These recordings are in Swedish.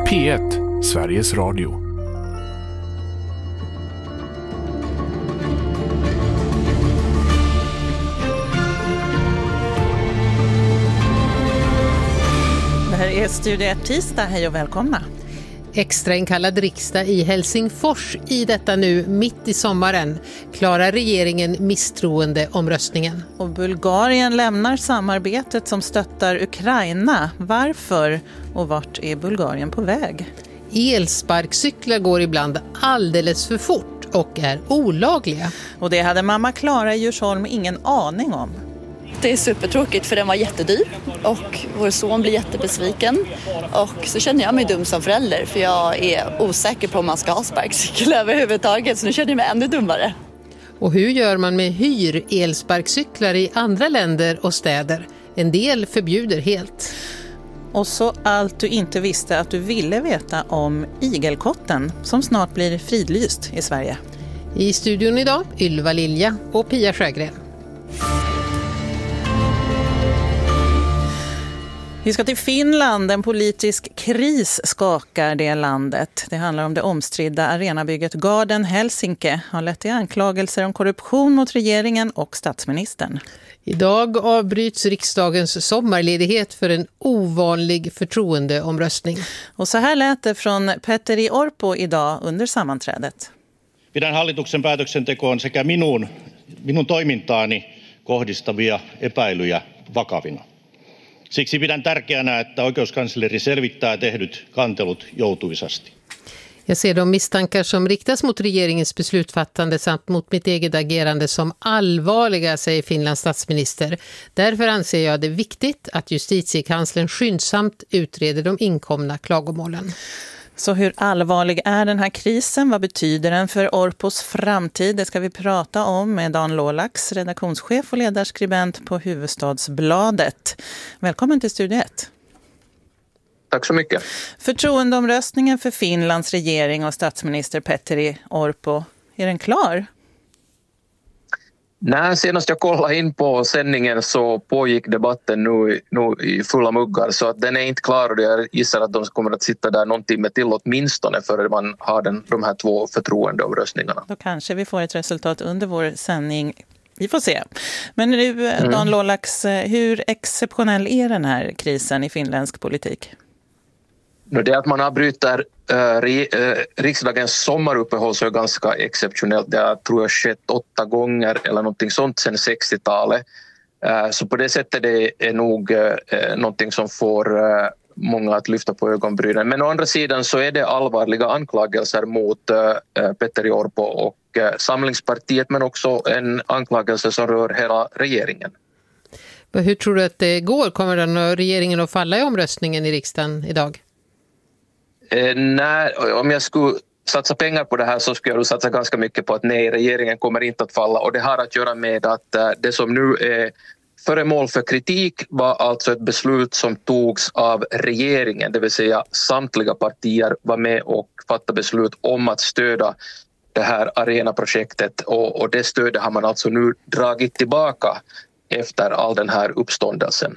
P1, Sveriges Radio. Det här är Studio 1 tisdag. Hej och välkomna. Extrainkallad riksdag i Helsingfors i detta nu mitt i sommaren. Klarar regeringen misstroendeomröstningen? Och Bulgarien lämnar samarbetet som stöttar Ukraina. Varför? Och vart är Bulgarien på väg? Elsparkcyklar går ibland alldeles för fort och är olagliga. Och det hade mamma Klara i Djursholm ingen aning om. Det är supertråkigt för den var jättedyr och vår son blir jättebesviken. Och så känner jag mig dum som förälder för jag är osäker på om man ska ha sparkcykel överhuvudtaget, så nu känner jag mig ännu dummare. Och hur gör man med elsparkcyklar i andra länder och städer? En del förbjuder helt. Och så allt du inte visste att du ville veta om igelkotten som snart blir fridlyst i Sverige. I studion idag Ylva Lilja och Pia Sjögren. Vi ska till Finland. En politisk kris skakar det landet. Det handlar om det omstridda arenabygget Garden Helsinki har lett till anklagelser om korruption mot regeringen och statsministern. Idag avbryts riksdagens sommarledighet för en ovanlig förtroendeomröstning. Och så här lät det från Petteri Orpo idag under sammanträdet. Pidän hallituksen päätöksentekoon sekä minun toimintaani kohdistavia epäilyjä vakavina. Siksi pidän tärkeänä, että oikeuskansleri selvittää tehdyt kantelut joutuisasti. Jag ser de misstankar som riktas mot regeringens beslutsfattande samt mot mitt eget agerande som allvarliga, säger Finlands statsminister. Därför anser jag det viktigt att justitiekanslern skyndsamt utreder de inkomna klagomålen. Så hur allvarlig är den här krisen? Vad betyder den för Orpos framtid? Det ska vi prata om med Dan Lålax, redaktionschef och ledarskribent på Hufvudstadsbladet. Välkommen till Studio 1. Tack så mycket. Förtroendeomröstningen för Finlands regering och statsminister Petteri Orpo, är den klar? Nej, senast jag kollade in på sändningen så pågick debatten nu i fulla muggar, så att den är inte klar och jag gissar att de kommer att sitta där någon timme till åtminstone för man har de här 2 förtroendeomröstningarna. Då kanske vi får ett resultat under vår sändning. Vi får se. Men nu, Dan Lålax, hur exceptionell är den här krisen i finländsk politik? Det att man avbryter riksdagens sommaruppehåll så är ganska exceptionellt. Det tror jag skett 8 gånger eller någonting sånt sedan 60-talet. Så på det sättet det är nog någonting som får många att lyfta på ögonbrynen. Men å andra sidan så är det allvarliga anklagelser mot Petteri Orpo och Samlingspartiet, men också en anklagelse som rör hela regeringen. Hur tror du att det går? Kommer regeringen att falla i omröstningen i riksdagen idag? Nej, om jag skulle satsa pengar på det här så skulle jag satsa ganska mycket på att nej, regeringen kommer inte att falla, och det har att göra med att det som nu är föremål för kritik var alltså ett beslut som togs av regeringen, det vill säga samtliga partier var med och fattade beslut om att stödja det här arenaprojektet, och det stödet har man alltså nu dragit tillbaka efter all den här uppståndelsen.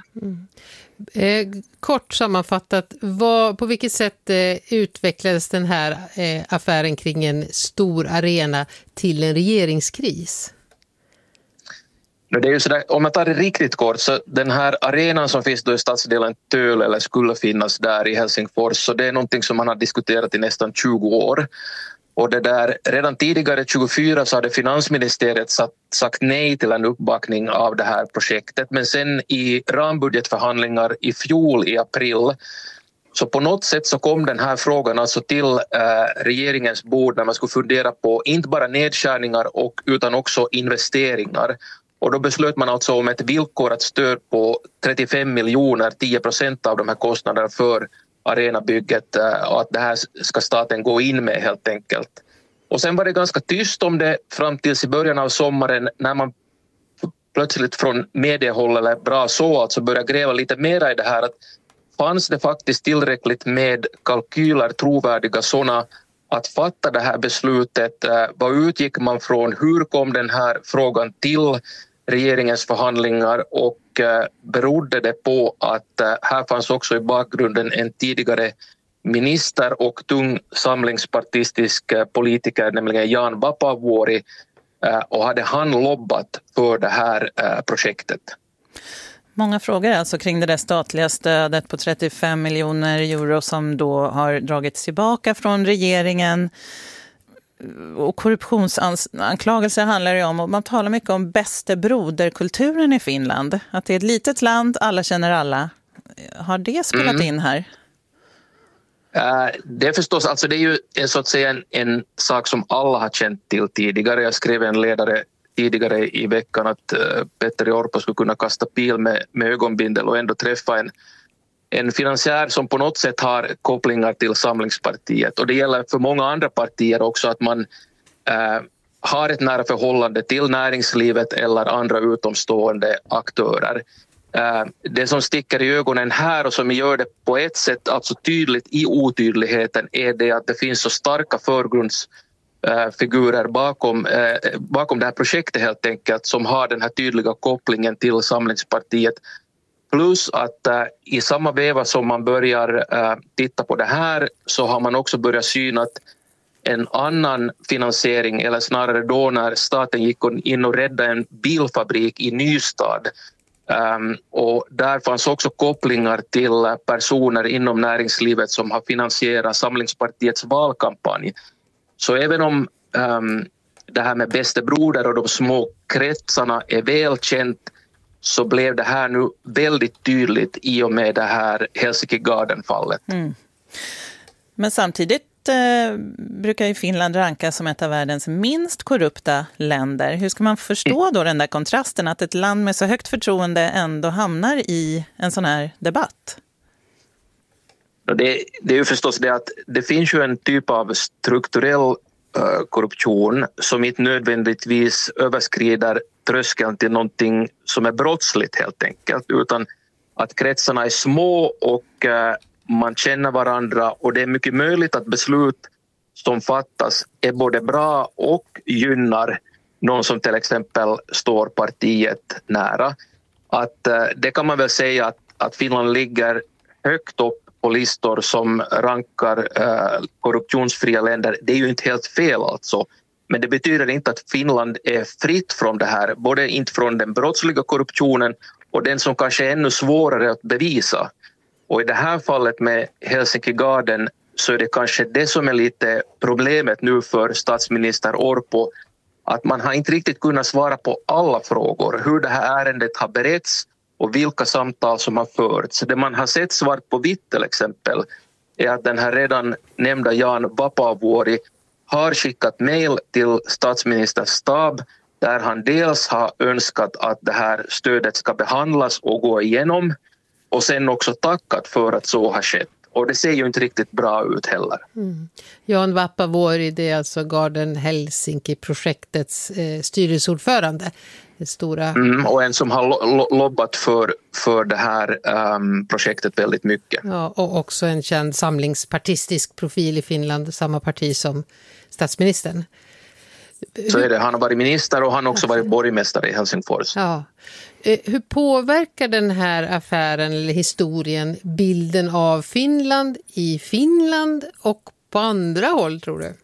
Kort sammanfattat, på vilket sätt utvecklades den här affären kring en stor arena till en regeringskris? Det är ju sådär, om man tar det riktigt kort, så den här arenan som finns då i stadsdelen Töl eller skulle finnas där i Helsingfors, så det är någonting som man har diskuterat i nästan 20 år. Och det där, redan tidigare 24 så hade finansministeriet sagt nej till en uppbackning av det här projektet. Men sen i rambudgetförhandlingar i fjol i april så på något sätt så kom den här frågan alltså till regeringens bord när man skulle fundera på inte bara nedskärningar utan också investeringar. Och då beslöt man alltså om ett villkorat stöd på 35 miljoner, 10% av de här kostnaderna för arenabygget, och att det här ska staten gå in med helt enkelt. Och sen var det ganska tyst om det fram tills i början av sommaren när man plötsligt från mediehåll eller bra så alltså började gräva lite mer i det här, att fanns det faktiskt tillräckligt med kalkyler, trovärdiga sådana, att fatta det här beslutet? Vad utgick man från? Hur kom den här frågan till regeringens förhandlingar, och berodde det på att här fanns också i bakgrunden en tidigare minister och tung samlingspartistisk politiker, nämligen Jan Vapaavuori, och hade han lobbat för det här projektet. Många frågor alltså kring det där statliga stödet på 35 miljoner euro som då har dragits tillbaka från regeringen. Och korruptionsanklagelser handlar det om, och man talar mycket om bäste broderkulturen i Finland. Att det är ett litet land, alla känner alla. Har det spelat in här? Det är förstås, alltså det är ju så att säga en sak som alla har känt till tidigare. Jag skrev en ledare tidigare i veckan att Petteri Orpo skulle kunna kasta pil med ögonbindel och ändå träffa en finansiär som på något sätt har kopplingar till Samlingspartiet. Och det gäller för många andra partier också att man har ett nära förhållande till näringslivet eller andra utomstående aktörer. Det som sticker i ögonen här och som gör det på ett sätt alltså tydligt i otydligheten är det att det finns så starka förgrundsfigurer bakom det här projektet helt enkelt, som har den här tydliga kopplingen till Samlingspartiet. Plus att i samma veva som man börjar titta på det här så har man också börjat syna att en annan finansiering, eller snarare då när staten gick in och räddade en bilfabrik i Nystad. Och där fanns också kopplingar till personer inom näringslivet som har finansierat Samlingspartiets valkampanj. Så även om det här med bäste broder och de små kretsarna är välkänt, så blev det här nu väldigt tydligt i och med det här Helsinki Garden-fallet. Mm. Men samtidigt brukar ju Finland rankas som ett av världens minst korrupta länder. Hur ska man förstå då den där kontrasten att ett land med så högt förtroende ändå hamnar i en sån här debatt? Det är ju förstås det att det finns ju en typ av strukturell korruption som inte nödvändigtvis överskrider tröskeln till någonting som är brottsligt helt enkelt, utan att kretsarna är små och man känner varandra, och det är mycket möjligt att beslut som fattas är både bra och gynnar någon som till exempel står partiet nära. Att det kan man väl säga att Finland ligger högt upp på listor som rankar korruptionsfria länder. Det är ju inte helt fel alltså. Men det betyder inte att Finland är fritt från det här. Både inte från den brottsliga korruptionen och den som kanske är ännu svårare att bevisa. Och i det här fallet med Helsinki Garden så är det kanske det som är lite problemet nu för statsminister Orpo. Att man har inte riktigt kunnat svara på alla frågor. Hur det här ärendet har beretts och vilka samtal som har förts. Det man har sett svart på vitt till exempel är att den här redan nämnda Jan Vapaavuori har skickat mejl till statsministerns stab där han dels har önskat att det här stödet ska behandlas och gå igenom och sen också tackat för att så har skett. Och det ser ju inte riktigt bra ut heller. Mm. Jan Vapaavuori, det är alltså Garden Helsinki-projektets styrelseordförande. Det stora... och en som har lobbat för det här projektet väldigt mycket. Ja, och också en känd samlingspartistisk profil i Finland, samma parti som statsministern. Så är det. Han har varit minister och han har också varit borgmästare i Helsingfors. Ja. Hur påverkar den här affären eller historien bilden av Finland i Finland och på andra håll, tror du?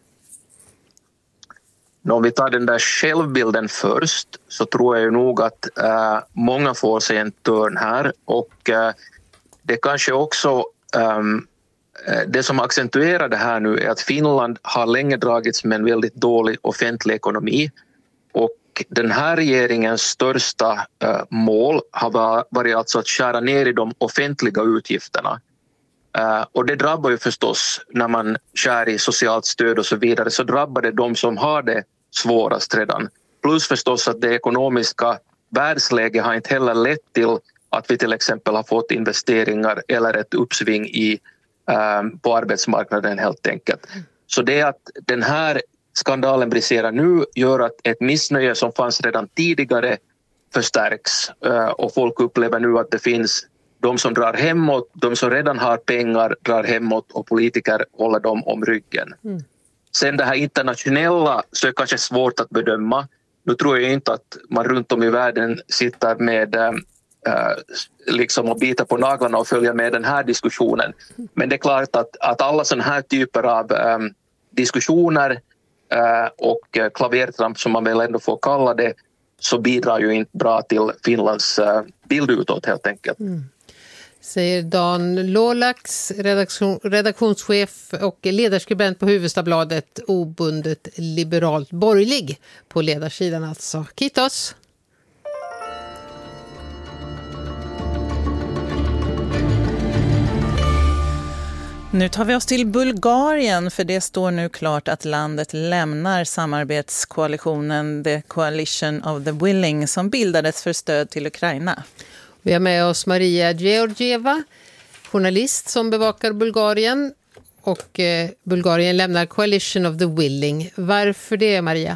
Om vi tar den där självbilden först så tror jag ju nog att många får sig en törn här, och det kanske också det som accentuerar det här nu är att Finland har länge dragits med en väldigt dålig offentlig ekonomi, och den här regeringens största mål har varit alltså att skära ner i de offentliga utgifterna. Och det drabbar ju förstås, när man skär i socialt stöd och så vidare, så drabbar det de som har det svårast redan. Plus förstås att det ekonomiska världsläget har inte heller lett till att vi till exempel har fått investeringar eller ett uppsving på arbetsmarknaden helt enkelt. Så det att den här skandalen briserar nu gör att ett missnöje som fanns redan tidigare förstärks, och folk upplever nu att det finns de som drar hemåt, de som redan har pengar drar hemåt och politiker håller dem om ryggen. Mm. Sen det här internationella så är kanske svårt att bedöma. Nu tror jag inte att man runt om i världen sitter med liksom att bita på naglarna och följa med den här diskussionen. Men det är klart att alla sådana här typer av diskussioner och klavertramp som man väl ändå får kalla det, så bidrar ju inte bra till Finlands bild utåt helt enkelt. Säger Dan Lålax, redaktionschef och ledarskribent på Hufvudstadsbladet, obundet liberalt borgerlig på ledarsidan alltså. Kitos! Nu tar vi oss till Bulgarien, för det står nu klart att landet lämnar samarbetskoalitionen The Coalition of the Willing som bildades för stöd till Ukraina. Vi har med oss Maria Georgieva, journalist som bevakar Bulgarien, och Bulgarien lämnar Coalition of the Willing. Varför det, Maria?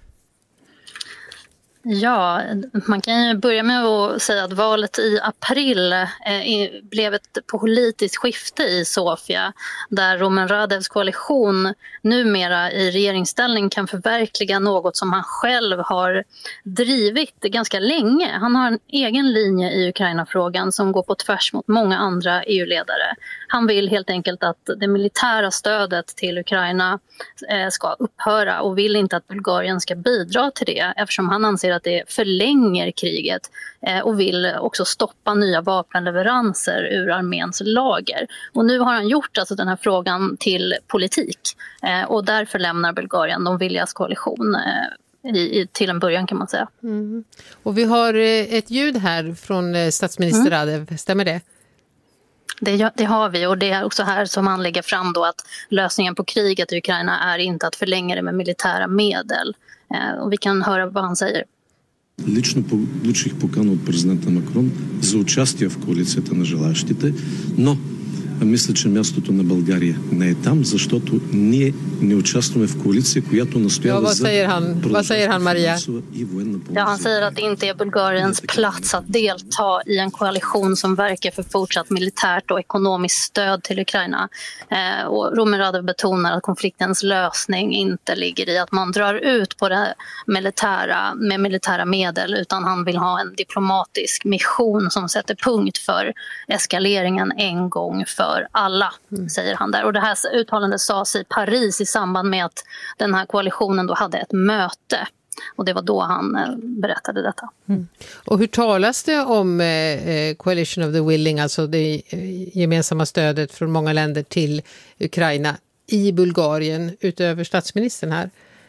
Ja, man kan ju börja med att säga att valet i april blev ett politiskt skifte i Sofia, där Rumen Radevs koalition numera i regeringsställning kan förverkliga något som han själv har drivit ganska länge. Han har en egen linje i Ukraina-frågan som går på tvärs mot många andra EU-ledare. Han vill helt enkelt att det militära stödet till Ukraina ska upphöra och vill inte att Bulgarien ska bidra till det, eftersom han anser att det förlänger kriget, och vill också stoppa nya vapenleveranser ur arméns lager. Och nu har han gjort alltså den här frågan till politik, och därför lämnar Bulgarien de villigas koalition till en början, kan man säga. Och vi har ett ljud här från statsminister Radev, stämmer det? Det har vi, och det är också här som han lägger fram då att lösningen på kriget i Ukraina är inte att förlänga det med militära medel. Och vi kan höra vad han säger. Лично получих покана от президента Макрон за участие в коалицията на желаящите, но мисля, че мястото на България не е там, защото ние не участваме в коалиция, която настоява за... Vad säger han, Maria? Ja, han säger att det inte är Bulgariens plats att delta i en koalition som verkar för fortsatt militärt och ekonomiskt stöd till Ukraina. Och Rumen Radev betonar att konfliktens lösning inte ligger i att man drar ut på det militära med militära medel, utan han vill ha en diplomatisk mission som sätter punkt för eskaleringen en gång för alla, säger han där. Och det här uttalandet sades i Paris i samband med att den här koalitionen då hade ett möte. Och det var då han berättade detta. Och hur talas det om Coalition of the Willing, alltså det gemensamma stödet från många länder till Ukraina i Bulgarien, utöver statsministern här?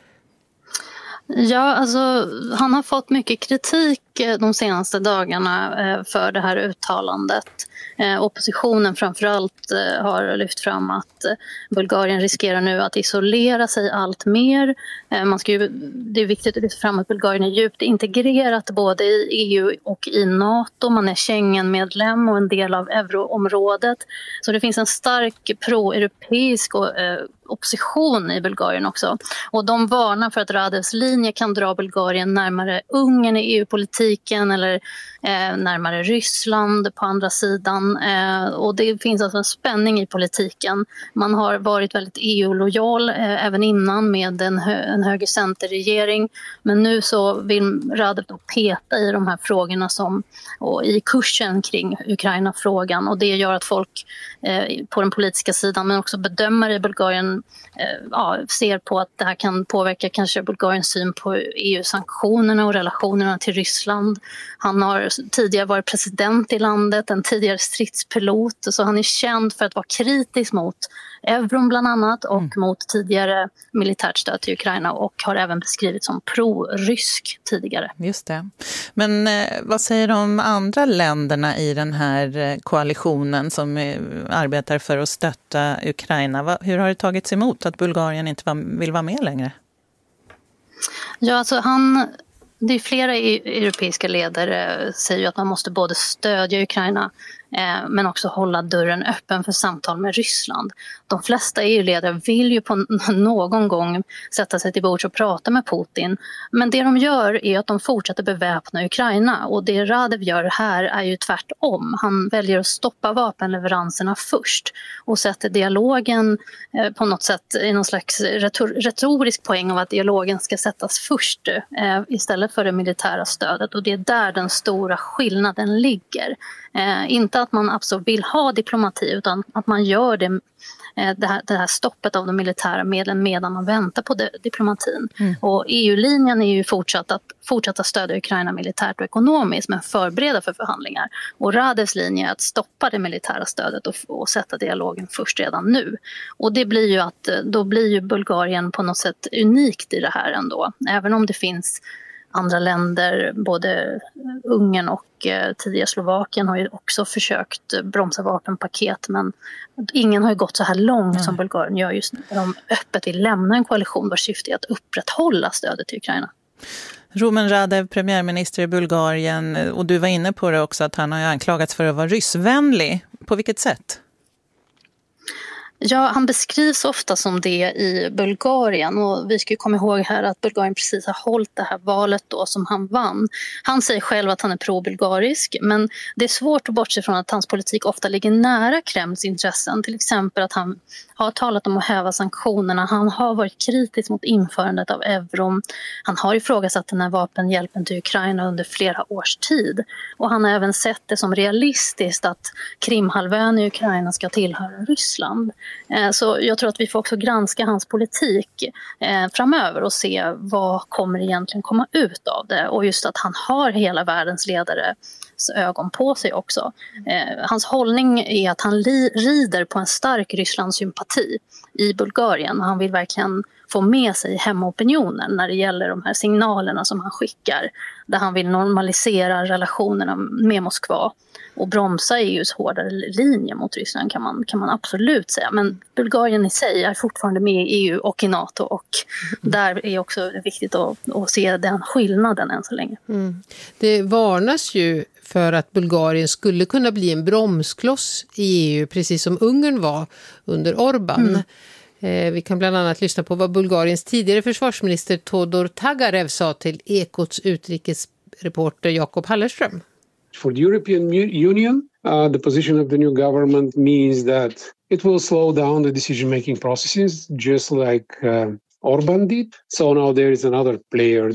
Ja, alltså han har fått mycket kritik de senaste dagarna för det här uttalandet. Oppositionen framförallt har lyft fram att Bulgarien riskerar nu att isolera sig allt mer. Det är viktigt att lyfta fram att Bulgarien är djupt integrerat både i EU och i NATO. Man är Schengen-medlem och en del av euroområdet. Så det finns en stark pro-europeisk opposition i Bulgarien också. Och de varnar för att Radevs linje kan dra Bulgarien närmare Ungern i EU-politiken eller närmare Ryssland på andra sidan. Och det finns alltså en spänning i politiken. Man har varit väldigt EU-lojal även innan med en högercenterregering. Men nu så vill Radev då peta i de här frågorna och i kursen kring Ukraina-frågan. Och det gör att folk på den politiska sidan, men också bedömare i Bulgarien, ser på att det här kan påverka kanske Bulgariens syn på EU-sanktionerna och relationerna till Ryssland. Han har tidigare varit president i landet, en tidigare stridspilot, så han är känd för att vara kritisk mot euron bland annat och mot tidigare militärt stöd till Ukraina, och har även beskrivits som pro-rysk tidigare. Just det. Men vad säger de andra länderna i den här koalitionen som arbetar för att stötta Ukraina? Hur har det tagits emot att Bulgarien inte vill vara med längre? Ja, alltså det är flera europeiska ledare säger ju att man måste både stödja Ukraina men också hålla dörren öppen för samtal med Ryssland. De flesta EU-ledare vill ju på någon gång sätta sig till bords och prata med Putin, men det de gör är att de fortsätter beväpna Ukraina, och det Radev gör här är ju tvärtom. Han väljer att stoppa vapenleveranserna först och sätter dialogen på något sätt i någon slags retorisk poäng av att dialogen ska sättas först istället för det militära stödet, och det är där den stora skillnaden ligger. Inte att man absolut vill ha diplomati, utan att man gör det här stoppet av de militära medlen medan man väntar på diplomatin. Och EU-linjen är ju fortsätta stödja Ukraina militärt och ekonomiskt, men förbereda för förhandlingar. Och Radevs linje är att stoppa det militära stödet och sätta dialogen först redan nu. Och det blir ju att då blir ju Bulgarien på något sätt unikt i det här ändå. Även om det finns andra länder, både Ungern och tidigare Slovakien har ju också försökt bromsa vapenpaket, men ingen har ju gått så här långt som Bulgarien gör just nu. De öppet vill lämna en koalition vars syfte är att upprätthålla stödet till Ukraina. Rumen Radev, premiärminister i Bulgarien, och du var inne på det också att han har anklagats för att vara ryssvänlig. På vilket sätt? Ja, han beskrivs ofta som det i Bulgarien, och vi ska ju komma ihåg här att Bulgarien precis har hållit det här valet då som han vann. Han säger själv att han är pro-bulgarisk, men det är svårt att bortse från att hans politik ofta ligger nära Kremls intressen. Till exempel att han har talat om att häva sanktionerna, han har varit kritisk mot införandet av euron, han har ifrågasatt den här vapenhjälpen till Ukraina under flera års tid, och han har även sett det som realistiskt att Krimhalvön i Ukraina ska tillhöra Ryssland. Så jag tror att vi får också granska hans politik framöver och se vad kommer egentligen komma ut av det, och just att han har hela världens ledares ögon på sig också. Hans hållning är att han rider på en stark Rysslandssympati i Bulgarien, och han vill verkligen få med sig hemmaopinionen när det gäller de här signalerna som han skickar, där han vill normalisera relationerna med Moskva och bromsa EUs hårdare linje mot Ryssland, kan man absolut säga. Men Bulgarien i sig är fortfarande med i EU och i NATO, och där är också viktigt att se den skillnaden än så länge. Det varnas ju för att Bulgarien skulle kunna bli en bromskloss i EU, precis som Ungern var under Orbán. Vi kan bland annat lyssna på vad Bulgariens tidigare försvarsminister Todor Tagarev sa till Ekots utrikesreporter Jakob Hallerström. For the European Union, the position of the new government means that it will slow down the decision-making processes, just like Orbán did. So now there is another player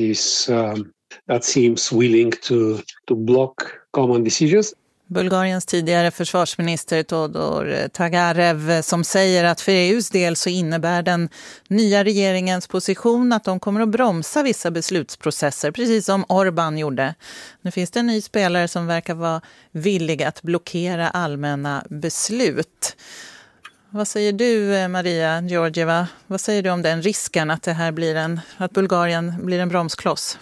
that seems willing to block common decisions. Bulgariens tidigare försvarsminister Todor Tagarev som säger att för EUs del så innebär den nya regeringens position att de kommer att bromsa vissa beslutsprocesser, precis som Orbán gjorde. Nu finns det en ny spelare som verkar vara villig att blockera allmänna beslut. Vad säger du, Maria Georgieva? Vad säger du om den risken att det här att Bulgarien blir en bromskloss?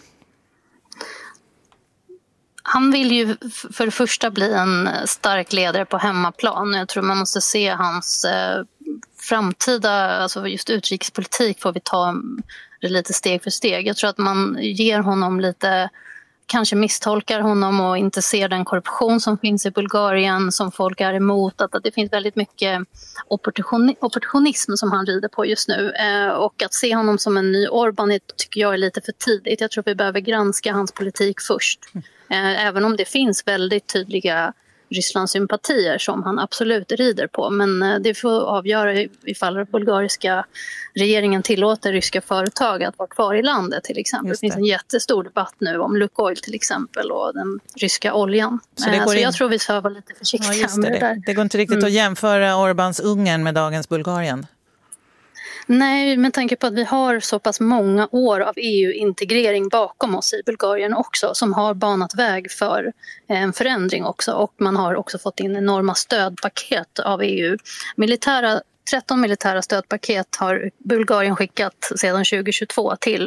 Han vill ju för det första bli en stark ledare på hemmaplan. Jag tror man måste se hans framtida, alltså just utrikespolitik får vi ta det lite steg för steg. Jag tror att man ger honom lite, kanske misstolkar honom och inte ser den korruption som finns i Bulgarien som folk är emot. Att det finns väldigt mycket opportunism som han rider på just nu. Och att se honom som en ny Orbán tycker jag är lite för tidigt. Jag tror vi behöver granska hans politik först. Även om det finns väldigt tydliga Rysslandssympatier som han absolut rider på. Men det får avgöra ifall den bulgariska regeringen tillåter ryska företag att vara kvar i landet till exempel. Det finns en jättestor debatt nu om Lukoil till exempel och den ryska oljan. Så jag tror vi ska vara lite försiktiga med det där. Det går inte riktigt att jämföra Orbáns Ungern med dagens Bulgarien. Nej, med tanke på att vi har så pass många år av EU-integrering bakom oss i Bulgarien också, som har banat väg för en förändring också, och man har också fått in enorma stödpaket av EU. 13 militära stödpaket har Bulgarien skickat sedan 2022 till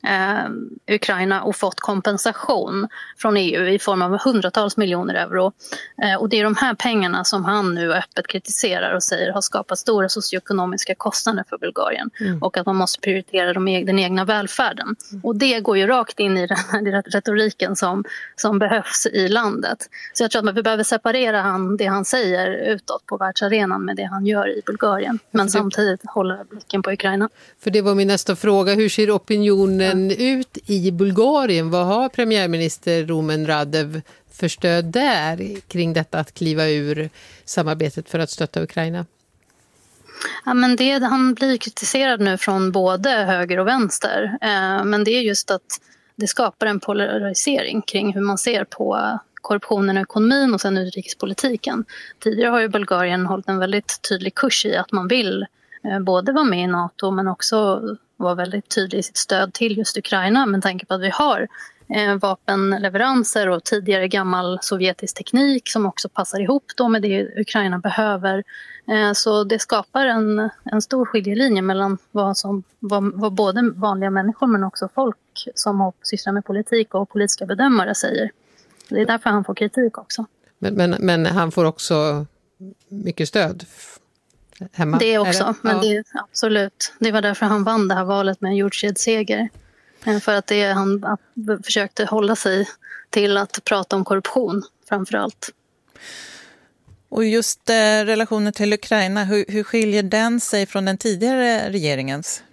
Ukraina och fått kompensation från EU i form av hundratals miljoner euro. Och det är de här pengarna som han nu öppet kritiserar och säger har skapat stora socioekonomiska kostnader för Bulgarien och att man måste prioritera den egna välfärden. Och det går ju rakt in i den här retoriken som behövs i landet. Så jag tror att vi behöver separera det han säger utåt på världsarenan med det han gör i Bulgarien. Men samtidigt hålla blicken på Ukraina. För det var min nästa fråga. Hur ser opinionen ut i Bulgarien? Vad har premiärminister Rumen Radev för stöd där kring detta att kliva ur samarbetet för att stötta Ukraina? Ja, men han blir kritiserad nu från både höger och vänster. Men det är just att det skapar en polarisering kring hur man ser på korruptionen och ekonomin och sen utrikespolitiken. Tidigare har ju Bulgarien hållit en väldigt tydlig kurs i att man vill både vara med i NATO men också vara väldigt tydlig i sitt stöd till just Ukraina. Men tänker på att vi har vapenleveranser och tidigare gammal sovjetisk teknik som också passar ihop då med det Ukraina behöver. Så det skapar en stor skiljelinje mellan vad både vanliga människor men också folk som sysslar med politik och politiska bedömare säger. Det är därför han får kritik också. Men han får också mycket stöd hemma? Det också, men det, absolut. Det var därför han vann det här valet med en jordskredsseger. För att han försökte hålla sig till att prata om korruption framför allt. Och just relationen till Ukraina, hur skiljer den sig från den tidigare regeringens?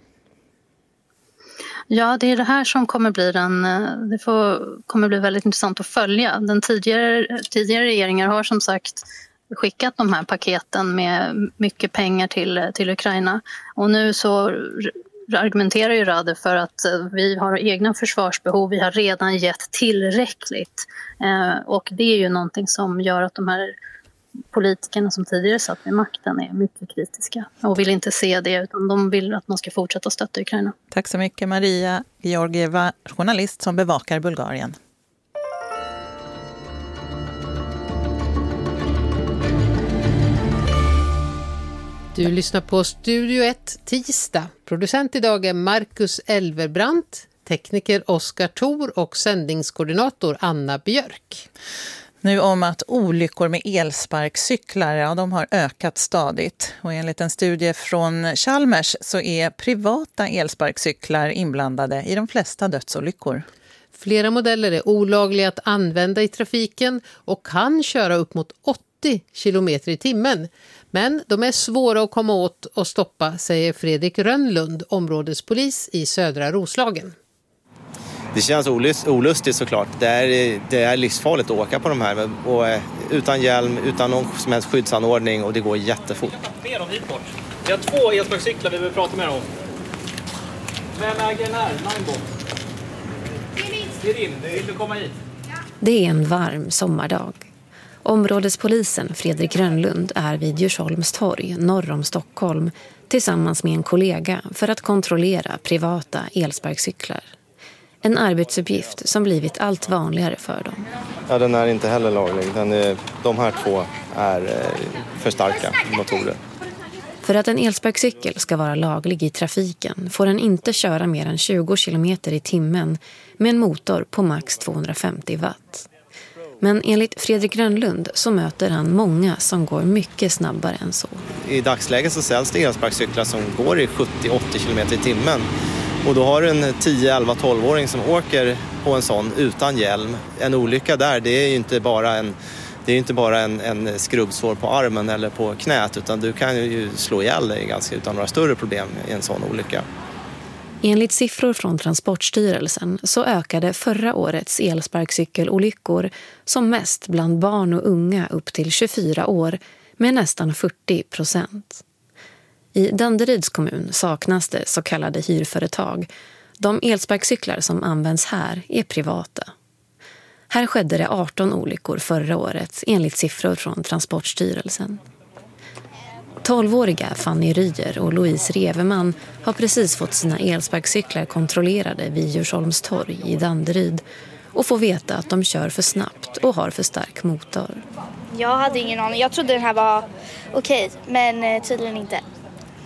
Ja, det är det här som kommer bli väldigt intressant att följa. Den tidigare regeringar har som sagt skickat de här paketen med mycket pengar till Ukraina. Och nu så argumenterar ju Radev för att vi har egna försvarsbehov, vi har redan gett tillräckligt. Och det är ju någonting som gör att de här politikerna som tidigare satt med makten är mycket kritiska och vill inte se det utan de vill att man ska fortsätta stötta Ukraina. Tack så mycket Maria Georgieva, journalist som bevakar Bulgarien. Du lyssnar på Studio 1 tisdag. Producent idag är Marcus Elverbrandt, tekniker Oskar Thor och sändningskoordinator Anna Björk. Nu om att olyckor med elsparkcyklar, de har ökat stadigt. Och enligt en studie från Chalmers så är privata elsparkcyklar inblandade i de flesta dödsolyckor. Flera modeller är olagliga att använda i trafiken och kan köra upp mot 80 kilometer i timmen. Men de är svåra att komma åt och stoppa, säger Fredrik Rönnlund, områdespolis i södra Roslagen. Det känns olustigt såklart. Det är livsfarligt att åka på de här. Och utan hjälm, utan någon som helst skyddsanordning och det går jättefort. Mer om hit bort. Vi har 2 elsparkcyklar vi vill prata med om. Vem äger den här? Nanbo? Det är din. Vill du komma hit? Det är en varm sommardag. Områdespolisen Fredrik Rönnlund är vid Djursholms torg norr om Stockholm tillsammans med en kollega för att kontrollera privata elsparkcyklar. En arbetsuppgift som blivit allt vanligare för dem. Ja, den är inte heller laglig. De här 2 är för starka motorer. För att en elsparkcykel ska vara laglig i trafiken får den inte köra mer än 20 kilometer i timmen med en motor på max 250 watt. Men enligt Fredrik Rönnlund så möter han många som går mycket snabbare än så. I dagsläget så säljs det elsparkcyklar som går i 70-80 kilometer i timmen. Och då har du en 10, 11, 12-åring som åker på en sån utan hjälm. En olycka där, det är ju inte bara en skrubbsår på armen eller på knät utan du kan ju slå ihjäl dig ganska utan några större problem i en sån olycka. Enligt siffror från Transportstyrelsen så ökade förra årets elsparkcykelolyckor som mest bland barn och unga upp till 24 år med nästan 40%. I Danderyds kommun saknas det så kallade hyrföretag. De elsparkcyklar som används här är privata. Här skedde det 18 olyckor förra året enligt siffror från Transportstyrelsen. 12-åriga Fanny Ryer och Louise Reveman har precis fått sina elsparkcyklar kontrollerade vid Djursholms torg i Danderyd och får veta att de kör för snabbt och har för stark motor. Jag hade ingen aning. Jag trodde den här var okej, men tydligen inte.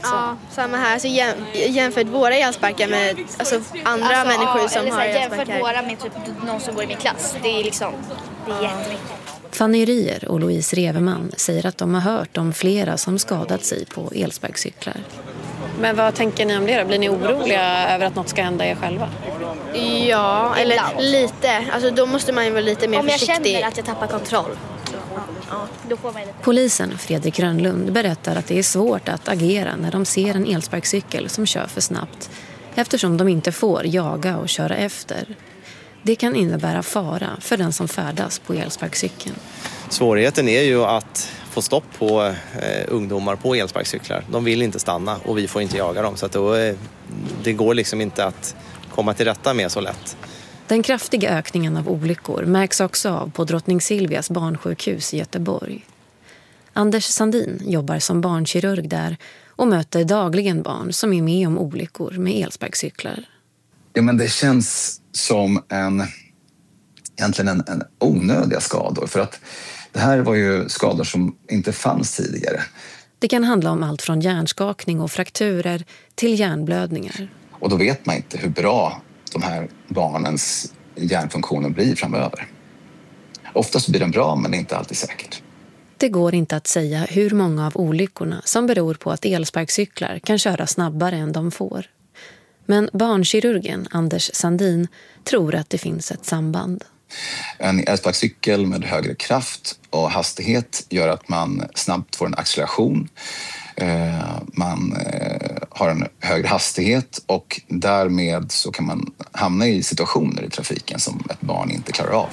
Ja, samma här. Alltså, jämfört våra elsparkar med andra människor som har elsparkar. Jämfört våra med typ någon som går i min klass. Det är jättemycket. Fanny Rier och Louise Reveman säger att de har hört om flera som skadat sig på elsparkcyklar. Men vad tänker ni om det då? Blir ni oroliga över att något ska hända er själva? Ja, eller lite. Alltså, då måste man ju vara lite mer försiktig. Om jag känner att jag tappar kontroll. Då får man lite. Polisen Fredrik Rönnlund berättar att det är svårt att agera när de ser en elsparkcykel som kör för snabbt, eftersom de inte får jaga och köra efter. Det kan innebära fara för den som färdas på elsparkcykeln. Svårigheten är ju att få stopp på ungdomar på elsparkcyklar. De vill inte stanna och vi får inte jaga dem, så att det går liksom inte att komma till rätta med så lätt. Den kraftiga ökningen av olyckor märks också av på Drottning Silvias barnsjukhus i Göteborg. Anders Sandin jobbar som barnkirurg där och möter dagligen barn som är med om olyckor med elsparkcyklar. Ja, men det känns som egentligen en onödiga skador, för att det här var ju skador som inte fanns tidigare. Det kan handla om allt från hjärnskakning och frakturer till hjärnblödningar. Och då vet man inte hur bra de här barnens hjärnfunktioner blir framöver. Oftast blir den bra, men inte alltid säkert. Det går inte att säga hur många av olyckorna som beror på att elsparkcyklar kan köra snabbare än de får. Men barnkirurgen Anders Sandin tror att det finns ett samband. En elsparkcykel med högre kraft och hastighet gör att man snabbt får en acceleration. Man har en högre hastighet och därmed så kan man hamna i situationer i trafiken som ett barn inte klarar av.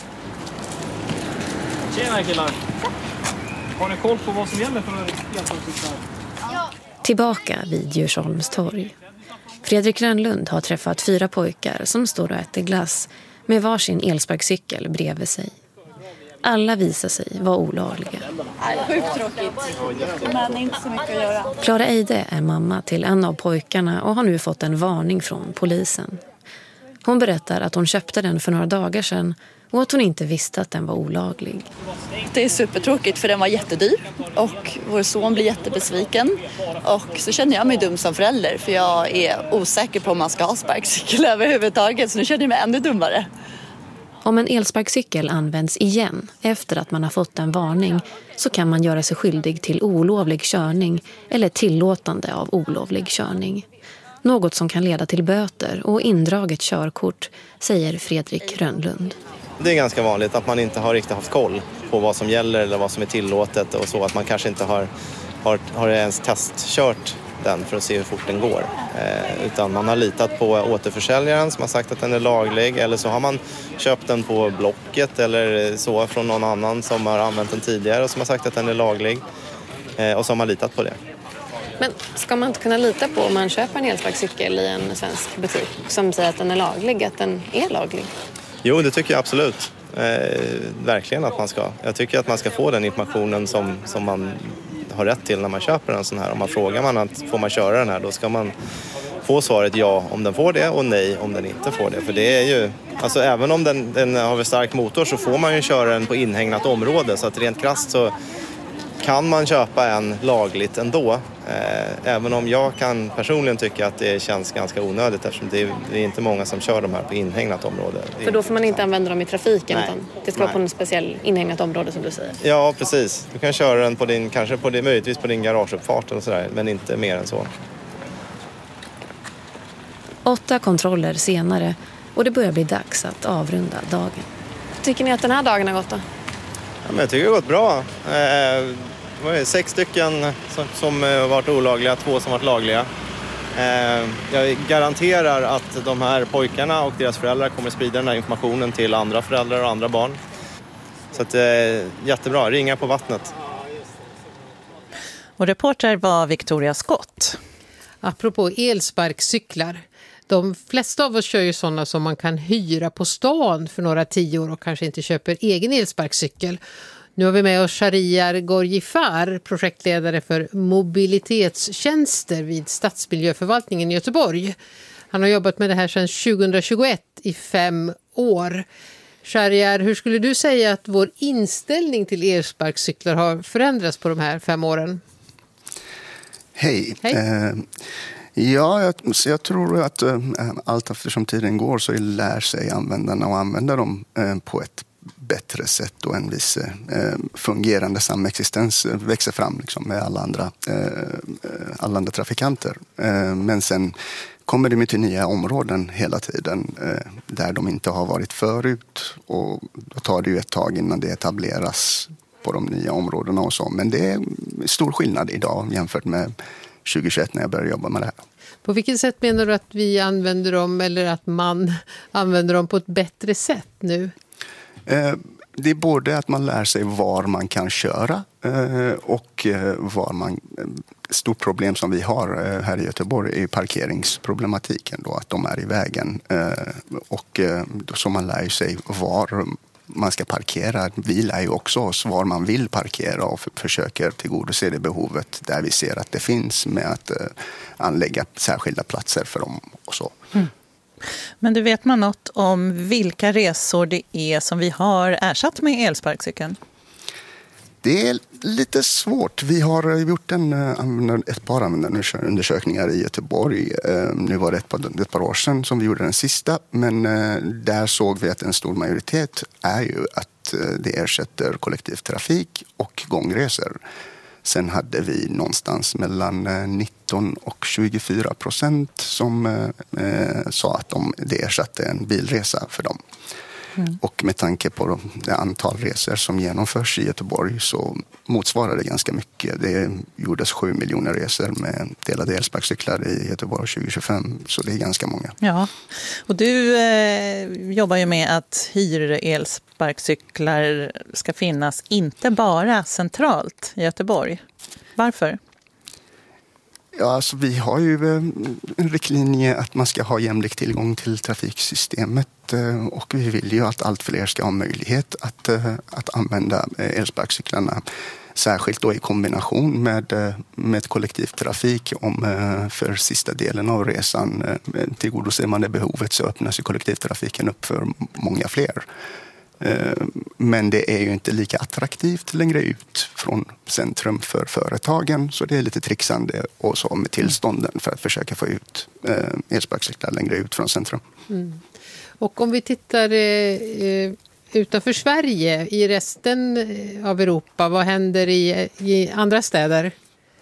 Tjena killar! Har ni koll på vad som gäller för elsparkcyklar? Tillbaka vid Djursholms torg. Fredrik Rönnlund har träffat 4 pojkar som står och äter glass med varsin elsparkcykel bredvid sig. Alla visar sig vara olagliga. Sjukt tråkigt, men inte så mycket att göra. Klara Eide är mamma till en av pojkarna och har nu fått en varning från polisen. Hon berättar att hon köpte den för några dagar sedan och att hon inte visste att den var olaglig. Det är supertråkigt för den var jättedyr och vår son blir jättebesviken. Och så känner jag mig dum som förälder för jag är osäker på om man ska ha sparkcykel överhuvudtaget, så nu känner jag mig ännu dummare. Om en elsparkcykel används igen efter att man har fått en varning så kan man göra sig skyldig till olovlig körning eller tillåtande av olovlig körning. Något som kan leda till böter och indraget körkort, säger Fredrik Rönnlund. Det är ganska vanligt att man inte har riktigt haft koll på vad som gäller eller vad som är tillåtet och så, att man kanske inte har ens testkört den för att se hur fort den går. Utan man har litat på återförsäljaren som har sagt att den är laglig, eller så har man köpt den på Blocket eller så från någon annan som har använt den tidigare och som har sagt att den är laglig, och så har man litat på det. Men ska man inte kunna lita på om man köper en elsparkcykel i en svensk butik som säger att den är laglig, att den är laglig? Jo, det tycker jag absolut. Verkligen att man ska. Jag tycker att man ska få den informationen som man har rätt till när man köper en sån här. Om man frågar man att får man köra den här, då ska man få svaret ja om den får det och nej om den inte får det. För det är ju, alltså även om den har en stark motor så får man ju köra den på inhägnat område, så att rent krasst så kan man köpa en lagligt ändå. Även om jag kan personligen tycka att det känns ganska onödigt, eftersom det är inte många som kör de här på inhägnat område. För då får man inte använda dem i trafiken, utan det ska vara på en speciell inhägnat område som du säger. Ja, precis. Du kan köra den på din, kanske på det, möjligtvis på din garageuppfart eller sådär, men inte mer än så. 8 kontroller senare och det börjar bli dags att avrunda dagen. Tycker ni att den här dagen har gått då? Ja, men jag tycker det har gått bra. Det var 6 stycken som varit olagliga, 2 som varit lagliga. Jag garanterar att de här pojkarna och deras föräldrar kommer sprida den här informationen till andra föräldrar och andra barn. Så att, jättebra, ringa på vattnet. Och reporter var Victoria Skott. Apropå elsparkcyklar. De flesta av oss kör ju sådana som man kan hyra på stan för några 10 år och kanske inte köper egen elsparkcykel. Nu har vi med oss Shahriar Gorgifar, projektledare för mobilitetstjänster vid Stadsmiljöförvaltningen i Göteborg. Han har jobbat med det här sedan 2021 i 5 år. Shahriar, hur skulle du säga att vår inställning till elsparkcyklar har förändrats på de här 5 åren? Hej. Jag tror att allt eftersom tiden går så lär sig användarna och använda dem på ett bättre sätt och en viss fungerande samexistens växer fram liksom, med alla andra trafikanter. Men sen kommer det till nya områden hela tiden där de inte har varit förut, och då tar det ju ett tag innan det etableras på de nya områdena och så. Men det är stor skillnad idag jämfört med 2021 när jag började jobba med det här. På vilket sätt menar du att vi använder dem, eller att man använder dem på ett bättre sätt nu? Det är både att man lär sig var man kan köra och var man... Stort problem som vi har här i Göteborg är ju parkeringsproblematiken då, att de är i vägen. Och så man lär sig var man ska parkera. Vi lär ju också oss var man vill parkera och försöker tillgodose det behovet där vi ser att det finns, med att anlägga särskilda platser för dem och så. Mm. Men du, vet man något om vilka resor det är som vi har ersatt med elsparkcykeln? Det är lite svårt. Vi har gjort ett par användarundersökningar i Göteborg. Nu var det ett par år sedan som vi gjorde den sista. Men där såg vi att en stor majoritet är ju att det ersätter kollektivtrafik och gångresor. Sen hade vi någonstans mellan 19 och 24% som sa att det ersatte en bilresa för dem. Mm. Och med tanke på det antal resor som genomförs i Göteborg så motsvarar det ganska mycket. Det gjordes 7 miljoner resor med delade elsparkcyklar i Göteborg 2025, så det är ganska många. Ja, och du jobbar ju med att elsparkcyklar ska finnas inte bara centralt i Göteborg. Varför? Ja, alltså vi har ju en riktlinje att man ska ha jämlik tillgång till trafiksystemet, och vi vill ju att allt fler ska ha möjlighet att använda elsparkcyklarna, särskilt då i kombination med kollektivtrafik. För sista delen av resan tillgodoser man det behovet, så öppnas ju kollektivtrafiken upp för många fler. Men det är ju inte lika attraktivt längre ut från centrum för företagen, så det är lite trixande och så med tillstånden för att försöka få ut elsparkcyklar längre ut från centrum. Mm. Och om vi tittar utanför Sverige, i resten av Europa, vad händer i andra städer?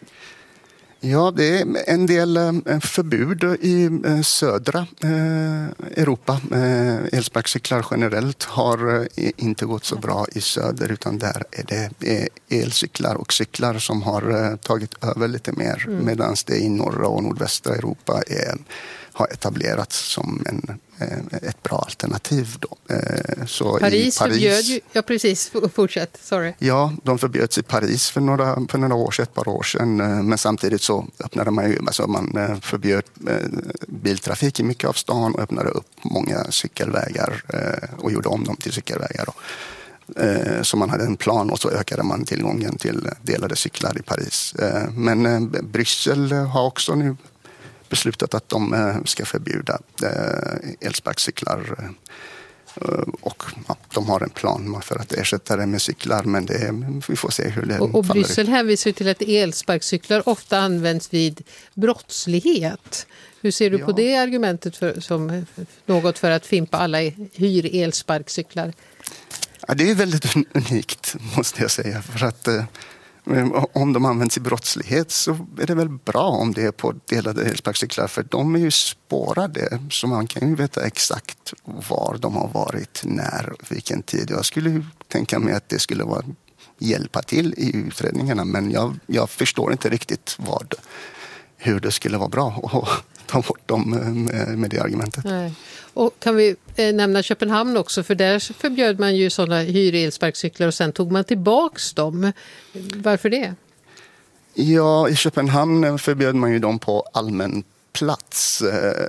Ja, det är en del förbud i södra Europa. Elsparkcyklar generellt har inte gått så bra i söder, utan där är det elcyklar och cyklar som har tagit över lite mer, medan det i norra och nordvästra Europa har etablerats som ett bra alternativ då. Så Paris förbjöd ju... Ja, precis. Fortsätt. Sorry. Ja, de förbjöds i Paris för ett par år sedan. Men samtidigt så öppnade man förbjöd biltrafik i mycket av stan och öppnade upp många cykelvägar och gjorde om dem till cykelvägar då. Så man hade en plan, och så ökade man tillgången till delade cyklar i Paris. Men Bryssel har också nu beslutat att de ska förbjuda elsparkcyklar, och de har en plan för att ersätta det med cyklar, men vi får se hur det och Bryssel hänvisar till att elsparkcyklar ofta används vid brottslighet. Hur ser du på det argumentet som något för att fimpa alla hyr elsparkcyklar? Ja, det är väldigt unikt, måste jag säga, för att om de används i brottslighet så är det väl bra om det är på delade elsparkcyklar, för de är ju spårade, så man kan ju veta exakt var de har varit, när, vilken tid. Jag skulle ju tänka mig att det skulle hjälpa till i utredningarna, men jag förstår inte riktigt hur det skulle vara bra att ta bort dem med det argumentet. Nej. Och kan vi nämna Köpenhamn också, för där förbjöd man ju sådana hyrelsparkcyklar och sen tog man tillbaks dem. Varför det? Ja, i Köpenhamn förbjöd man ju dem på allmän plats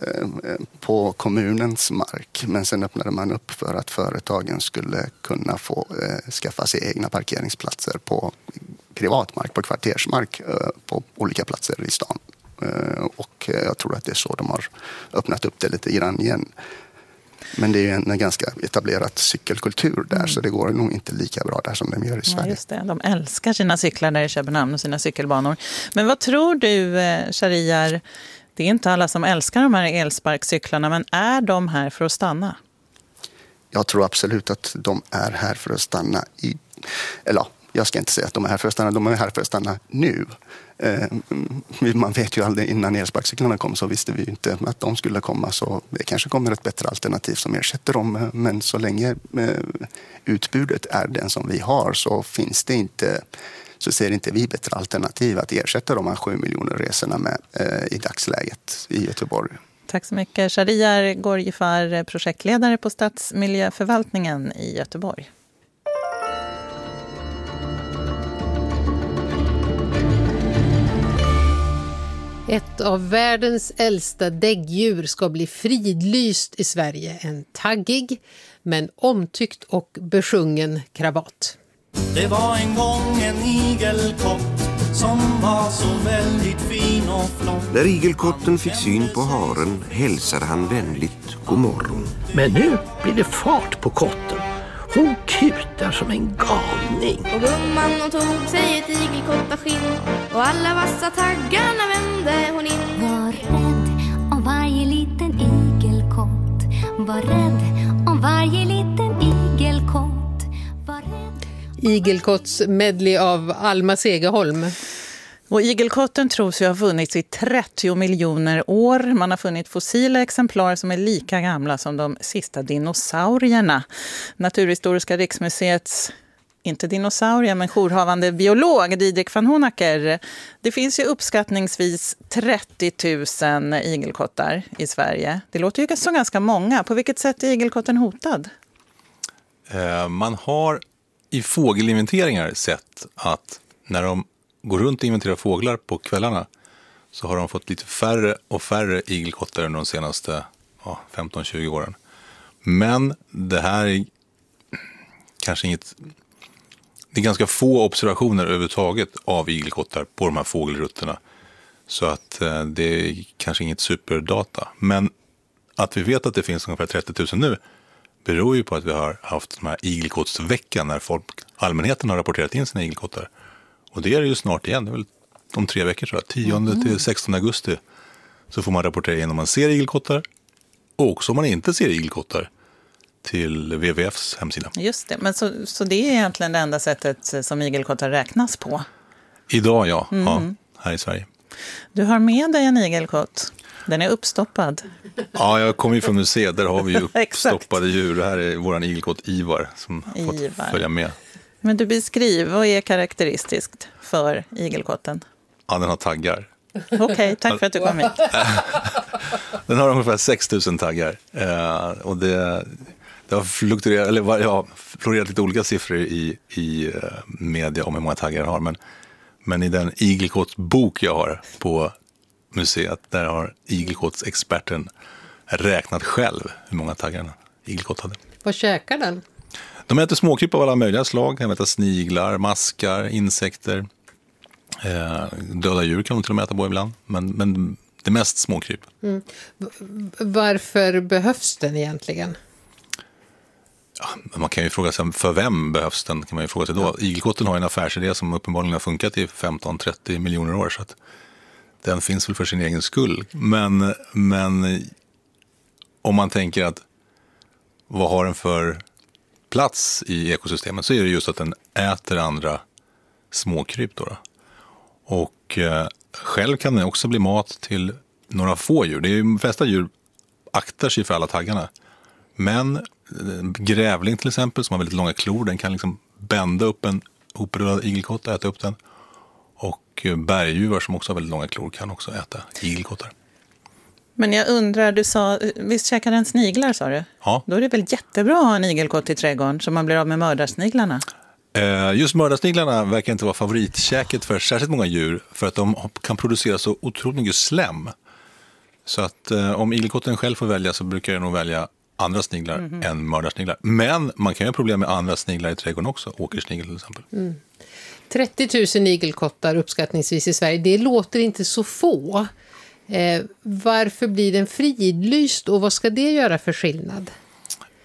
på kommunens mark, men sen öppnade man upp för att företagen skulle kunna få skaffa sig egna parkeringsplatser på privatmark, på kvartersmark, på olika platser i stan. Och jag tror att det är så de har öppnat upp det lite grann igen. Men det är ju en ganska etablerad cykelkultur där, så det går nog inte lika bra där som de gör i Sverige. Ja, just det. De älskar sina cyklar där i Köpenhamn och sina cykelbanor. Men vad tror du, Shahriar? Det är inte alla som älskar de här elsparkcyklarna, men är de här för att stanna? Jag tror absolut att de är här för att stanna jag ska inte säga att de är här för att stanna, de är här för att stanna nu. Man vet ju aldrig, innan elsparkcyklarna kom så visste vi ju inte att de skulle komma, så det kanske kommer ett bättre alternativ som ersätter dem, men så länge utbudet är den som vi har så ser inte vi bättre alternativ att ersätta de här 7 miljoner resorna med i dagsläget i Göteborg. Tack så mycket. Shahriar Gorgifar, projektledare på Stadsmiljöförvaltningen i Göteborg. Ett av världens äldsta däggdjur ska bli fridlyst i Sverige. En taggig men omtyckt och besjungen krabat. Det var en gång en igelkott som var så väldigt fin och flott. När igelkotten fick syn på haren hälsade han vänligt god morgon. Men nu blir det fart på kotten. Hon kutar som en galning. Och gumman hon tog sig ett igelkottaskinn och alla vassa taggarna vände hon in. Var rädd om varje liten igelkott. Var rädd om varje liten igelkott. Var rädd. Igelkotts medley av Alma Segerholm. Och igelkotten tros ju ha funnits i 30 miljoner år. Man har funnit fossila exemplar som är lika gamla som de sista dinosaurierna. Naturhistoriska riksmuseets, inte dinosaurier men jourhavande biolog Didrik van Honacker. Det finns ju uppskattningsvis 30 000 igelkottar i Sverige. Det låter ju så ganska många. På vilket sätt är igelkotten hotad? Man har i fågelinventeringar sett att när de går runt och inventerar fåglar på kvällarna så har de fått lite färre och färre igelkottar under de senaste 15-20 åren. Men det här är kanske inget... Det är ganska få observationer överhuvudtaget av igelkottar på de här fågelrutterna. Så att det är kanske inget superdata. Men att vi vet att det finns ungefär 30 000 nu beror ju på att vi har haft de här igelkottsveckan när allmänheten har rapporterat in sina igelkottar. Och det är ju snart igen, det är väl om 3 veckor tror jag, 10 till 16 augusti så får man rapportera in om man ser igelkottar och också om man inte ser igelkottar till WWFs hemsida. Just det, men så det är egentligen det enda sättet som igelkottar räknas på? Idag ja, här i Sverige. Du har med dig en igelkott. Den är uppstoppad. Ja, jag kommer ju från museet, där har vi ju uppstoppade djur. Det här är våran igelkott Ivar som fått följa med. Men du beskriver vad är karaktäristiskt för igelkotten? Ja, den har taggar. Okej, tack för att du kom hit. Den har ungefär 6 000 taggar. Och det har florerat lite olika siffror i media om hur många taggar den har. Men i den igelkottsbok jag har på museet, där har igelkottsexperten räknat själv hur många taggar en igelkott hade. Vad käkar den? De äter småkryp av alla möjliga slag. De äter sniglar, maskar, insekter. Döda djur kan de till och med äta på ibland. Men det är mest småkryp. Mm. Varför behövs den egentligen? Ja, man kan ju fråga sig för vem behövs den, kan man ju fråga sig då. Ja. Igelkotten har en affärsidé som uppenbarligen har funkat i 15-30 miljoner år, så att den finns väl för sin egen skull. Men om man tänker att vad har den för plats i ekosystemet, så är det just att den äter andra småkryp då. Och själv kan den också bli mat till några få djur. Det är ju, de flesta djur aktar sig för alla taggarna. Men grävling till exempel, som har väldigt långa klor, den kan liksom bända upp en hoprullad igelkott och äta upp den. Och berguvar som också har väldigt långa klor kan också äta igelkottar. Men jag undrar, du sa, visst käkar den sniglar, sa du? Ja. Då är det väl jättebra att ha en igelkott i trädgården så man blir av med mördarsniglarna? Just mördarsniglarna verkar inte vara favoritkäket för särskilt många djur, för att de kan producera så otroligt mycket slem. Så att om igelkotten själv får välja så brukar jag nog välja andra sniglar än mördarsniglar. Men man kan ju ha problem med andra sniglar i trädgården också, åkersnigel till exempel. 30 000 igelkottar uppskattningsvis i Sverige, det låter inte så få. Varför blir den fridlyst och vad ska det göra för skillnad?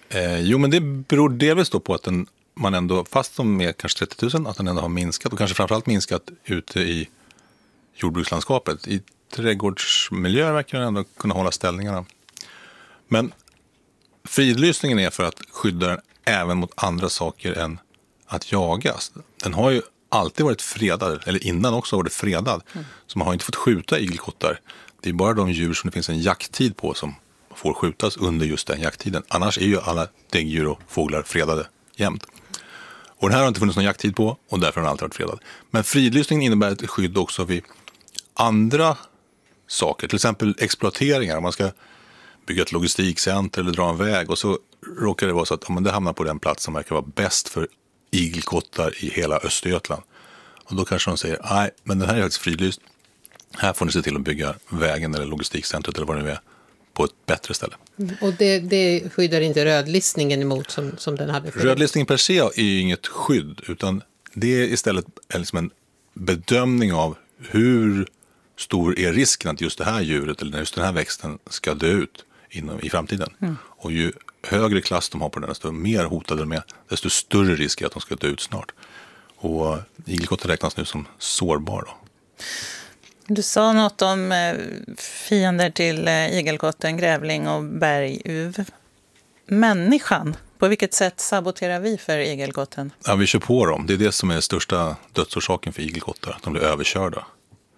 Jo, men det beror delvis då på att man ändå, fast de är kanske 30 000, att den ändå har minskat och kanske framförallt minskat ute i jordbrukslandskapet. I trädgårdsmiljöer verkar den ändå kunna hålla ställningarna. Men fridlysningen är för att skydda den även mot andra saker än att jagas. Den har ju alltid varit fredad, eller innan också varit fredad. Så man har inte fått skjuta igelkottar. Det är bara de djur som det finns en jakttid på som får skjutas under just den jakttiden. Annars är ju alla däggdjur och fåglar fredade jämt. Och den här har inte funnits någon jakttid på och därför har den alltid varit fredad. Men fridlysningen innebär ett skydd också vid andra saker. Till exempel exploateringar. Om man ska bygga ett logistikcenter eller dra en väg och så råkar det vara så att det hamnar på den plats som verkar vara bäst för igelkottar i hela Östergötland. Och då kanske de säger, nej, men den här är faktiskt fridlyst. Här får ni se till att bygga vägen eller logistikcentret eller vad det nu är på ett bättre ställe. Och det skyddar inte rödlistningen emot som den hade förut? Rödlistningen per se är ju inget skydd, utan det är istället liksom en bedömning av hur stor är risken att just det här djuret eller just den här växten ska dö ut i framtiden. Och ju högre klass de har på den, desto mer hotade de är, desto större risk är att de ska dö ut snart. Och igelkottar räknas nu som sårbar då. Du sa något om fiender till igelkotten, grävling och berguv. Människan, på vilket sätt saboterar vi för igelkotten? Ja, vi kör på dem. Det är det som är största dödsorsaken för igelkottar, att de blir överkörda.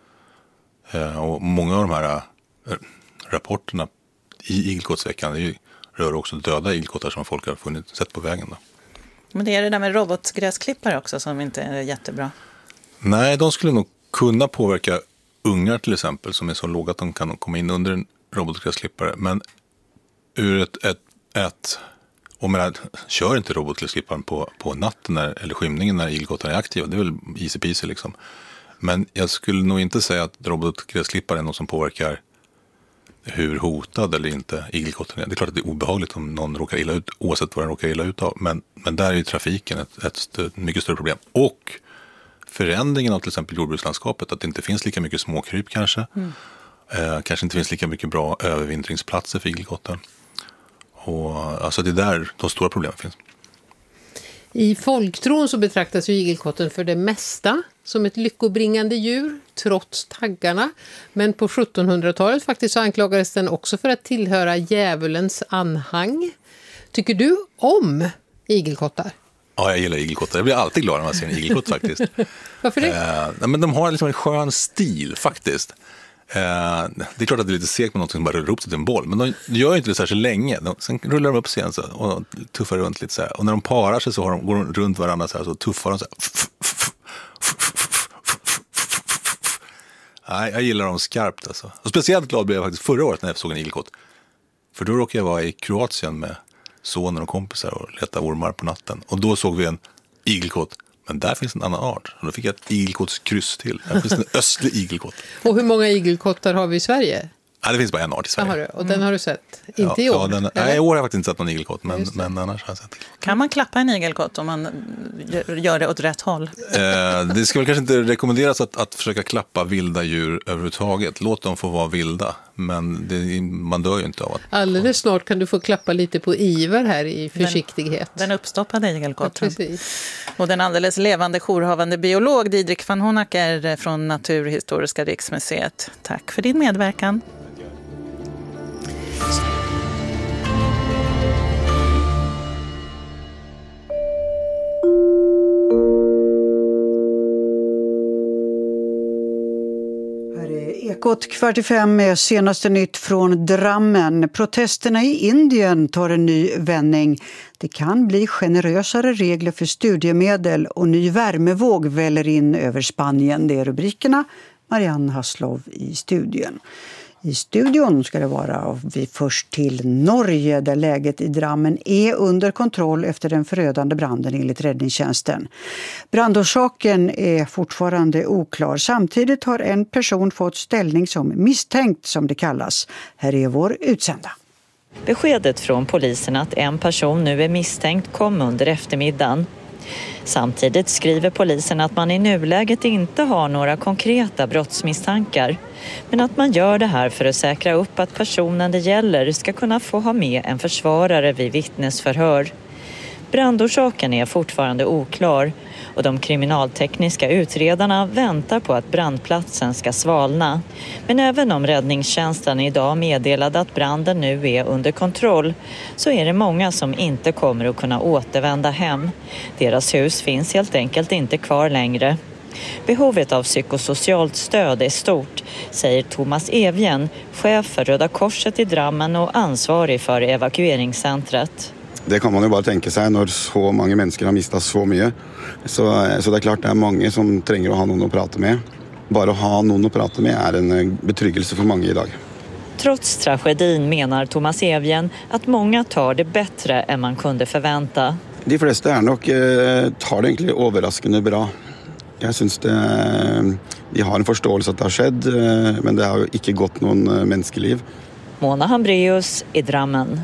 Och många av de här rapporterna i igelkottsveckan rör också döda igelkottar som folk har sett på vägen då. Men det är det där med robotgräsklippare också som inte är jättebra. Nej, de skulle nog kunna påverka ungar till exempel som är så låga att de kan komma in under en robotgräsklippare. Men ur om man kör inte robotgräsklipparen på natten eller skymningen när igelkottarna är aktiva, det är väl easy peasy liksom. Men jag skulle nog inte säga att robotgräsklippare är något som påverkar hur hotad eller inte igelkotten är. Det är klart att det är obehagligt om någon råkar illa ut, oavsett vad den råkar illa ut av. Men där är ju trafiken ett mycket större problem. Och förändringen av till exempel jordbrukslandskapet, att det inte finns lika mycket småkryp kanske. Kanske inte finns lika mycket bra övervintringsplatser för igelkotten. Och alltså det är där de stora problemen finns. I folktron så betraktas ju igelkotten för det mesta som ett lyckobringande djur, trots taggarna. Men på 1700-talet faktiskt så anklagades den också för att tillhöra djävulens anhang. Tycker du om igelkottar? Ja, jag gillar igelkottar. Jag blir alltid glad när man ser en igelkott faktiskt. Varför det? Men de har liksom en skön stil faktiskt. Det är klart att det är lite segt med något som bara rullar upp sig till en boll. Men de gör inte det särskilt länge. Sen rullar de upp sig igen så, och tuffar runt lite så här. Och när de parar sig så går de runt varandra så här, så tuffar de så här. Nej, jag gillar dem skarpt alltså. Och speciellt glad blev jag faktiskt förra året när jag såg en igelkott. För då råkade jag vara i Kroatien med sonen och kompisar och leta ormar på natten. Och då såg vi en igelkott. Men där finns en annan art. Och då fick jag ett igelkottskryss till. Där finns en östlig igelkott. Och hur många igelkottar har vi i Sverige? Ja, det finns bara en art i Sverige. Och den har du sett? Inte i år? Nej, i år har jag faktiskt inte sett någon igelkott. Men annars har jag sett. Kan man klappa en igelkott om man gör det åt rätt håll? Det ska väl kanske inte rekommenderas att försöka klappa vilda djur överhuvudtaget. Låt dem få vara vilda. Men man dör ju inte av att... Alldeles snart kan du få klappa lite på Ivar här i försiktighet. Den uppstoppade igelkotten. Ja, precis. Och den alldeles levande jourhavande biolog Didrik van Honacker från Naturhistoriska riksmuseet. Tack för din medverkan. Ekot 4:45 med senaste nytt från Drammen. Protesterna i Indien tar en ny vändning. Det kan bli generösare regler för studiemedel och ny värmevåg väller in över Spanien. Det är rubrikerna. Marianne Hasslov i studion. I studion ska det vara och vi först till Norge där läget i Drammen är under kontroll efter den förödande branden enligt räddningstjänsten. Brandorsaken är fortfarande oklar. Samtidigt har en person fått ställning som misstänkt som det kallas. Här är vår utsända. Beskedet från polisen att en person nu är misstänkt kom under eftermiddagen. Samtidigt skriver polisen att man i nuläget inte har några konkreta brottsmisstankar, men att man gör det här för att säkra upp att personen det gäller ska kunna få ha med en försvarare vid vittnesförhör. Brandorsaken är fortfarande oklar och de kriminaltekniska utredarna väntar på att brandplatsen ska svalna. Men även om räddningstjänsten idag meddelade att branden nu är under kontroll så är det många som inte kommer att kunna återvända hem. Deras hus finns helt enkelt inte kvar längre. Behovet av psykosocialt stöd är stort, säger Thomas Evjen, chef för Röda Korset i Drammen och ansvarig för evakueringscentret. Det kan man ju bara tänka sig när så många människor har mistat så mycket. Så det är klart det är många som tränger att ha någon att prata med. Bara att ha någon att prata med är en betryggelse för många idag. Trots tragedin menar Thomas Evjen att många tar det bättre än man kunde förvänta. De flesta är nog tar det egentligen överraskande bra. Jag syns de har en förståelse att det har skett, men det har inte gått någon mänskliv. Mona Hambreus i Drammen.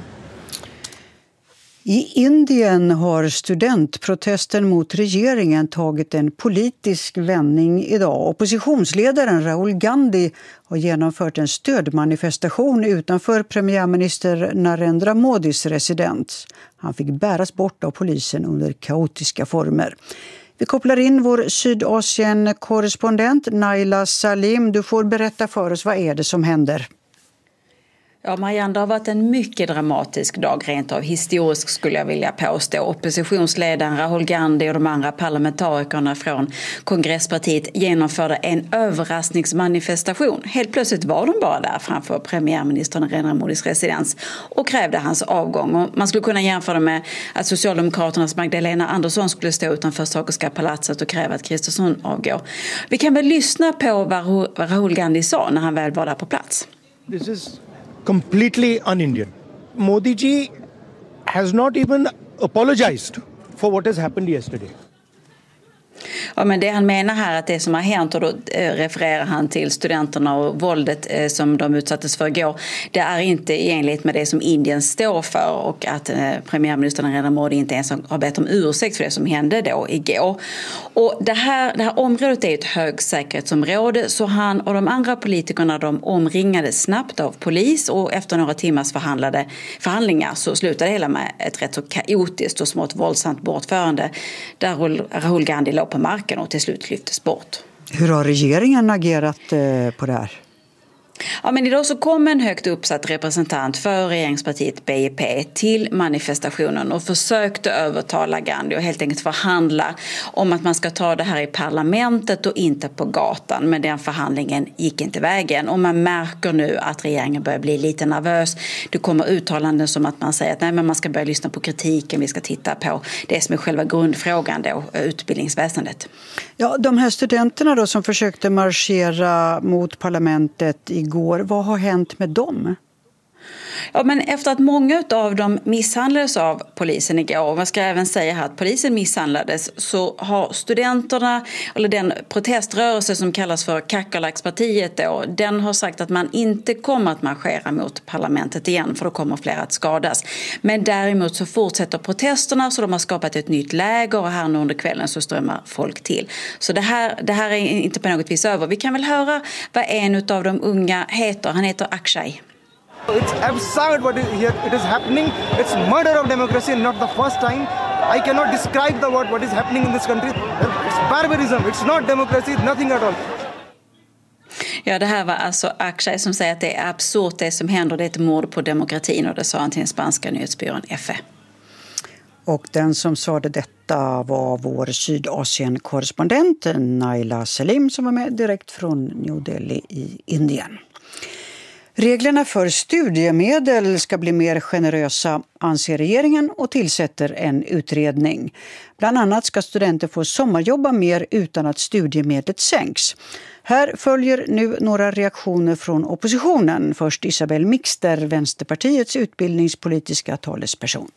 I Indien har studentprotesten mot regeringen tagit en politisk vändning idag. Oppositionsledaren Rahul Gandhi har genomfört en stödmanifestation utanför premiärminister Narendra Modis residens. Han fick bäras bort av polisen under kaotiska former. Vi kopplar in vår Sydasien-korrespondent Naila Salim. Du får berätta för oss, vad är det som händer? Ja, Marianne, det har varit en mycket dramatisk dag, rent av historisk skulle jag vilja påstå. Oppositionsledaren Rahul Gandhi och de andra parlamentarikerna från kongresspartiet genomförde en överraskningsmanifestation. Helt plötsligt var de bara där framför premiärminister Narendra Modis residens och krävde hans avgång. Och man skulle kunna jämföra med att Socialdemokraternas Magdalena Andersson skulle stå utanför Sagerska palatset och kräva att Kristersson avgår. Vi kan väl lyssna på vad Rahul Gandhi sa när han väl var där på plats. This is completely un-Indian. Modi ji has not even apologized for what has happened yesterday. Ja, men det han menar här att det som har hänt, och då refererar han till studenterna och våldet som de utsattes för igår, det är inte i enlighet med det som Indien står för, och att premiärministern Narendra Modi inte ens har bett om ursäkt för det som hände då igår. Och det här området är ett högsäkerhetsområde, så han och de andra politikerna de omringades snabbt av polis, och efter några timmars förhandlingar så slutade det hela med ett rätt så kaotiskt och smått våldsamt bortförande där Rahul Gandhi låg på marken och till slut lyftes bort. Hur har regeringen agerat på det här? Ja, men idag så kom en högt uppsatt representant för regeringspartiet BIP till manifestationen och försökte övertala Gandhi och helt enkelt förhandla om att man ska ta det här i parlamentet och inte på gatan. Men den förhandlingen gick inte vägen, och man märker nu att regeringen börjar bli lite nervös. Det kommer uttalanden som att man säger att nej, men man ska börja lyssna på kritiken, vi ska titta på det som är själva grundfrågan då, utbildningsväsendet. Ja, de här studenterna då som försökte marschera mot parlamentet igår, vad har hänt med dem? Ja, men efter att många av dem misshandlades av polisen igår, och man ska även säga här att polisen misshandlades, så har studenterna, eller den proteströrelse som kallas för Kakerlakspartiet då, den har sagt att man inte kommer att marschera mot parlamentet igen, för då kommer fler att skadas. Men däremot så fortsätter protesterna, så de har skapat ett nytt läger, och här nu under kvällen så strömmar folk till. Så det här är inte på något vis över. Vi kan väl höra vad en av de unga heter. Han heter Akshay. It's absurd what it is happening. It's murder of democracy, not the first time. I cannot describe what is happening in this country. It's barbarism. It's not democracy, nothing at all. Ja, det här var alltså Akshay som säger att det är absurt det som händer. Det är ett mord på demokratin, och det sa han till den spanska nyhetsbyrån EFE. Och den som sa detta var vår Sydasien-korrespondent Naila Salim som var med direkt från New Delhi i Indien. Reglerna för studiemedel ska bli mer generösa, anser regeringen, och tillsätter en utredning. Bland annat ska studenter få sommarjobba mer utan att studiemedlet sänks. Här följer nu några reaktioner från oppositionen. Först Isabel Mixter, Vänsterpartiets utbildningspolitiska talesperson.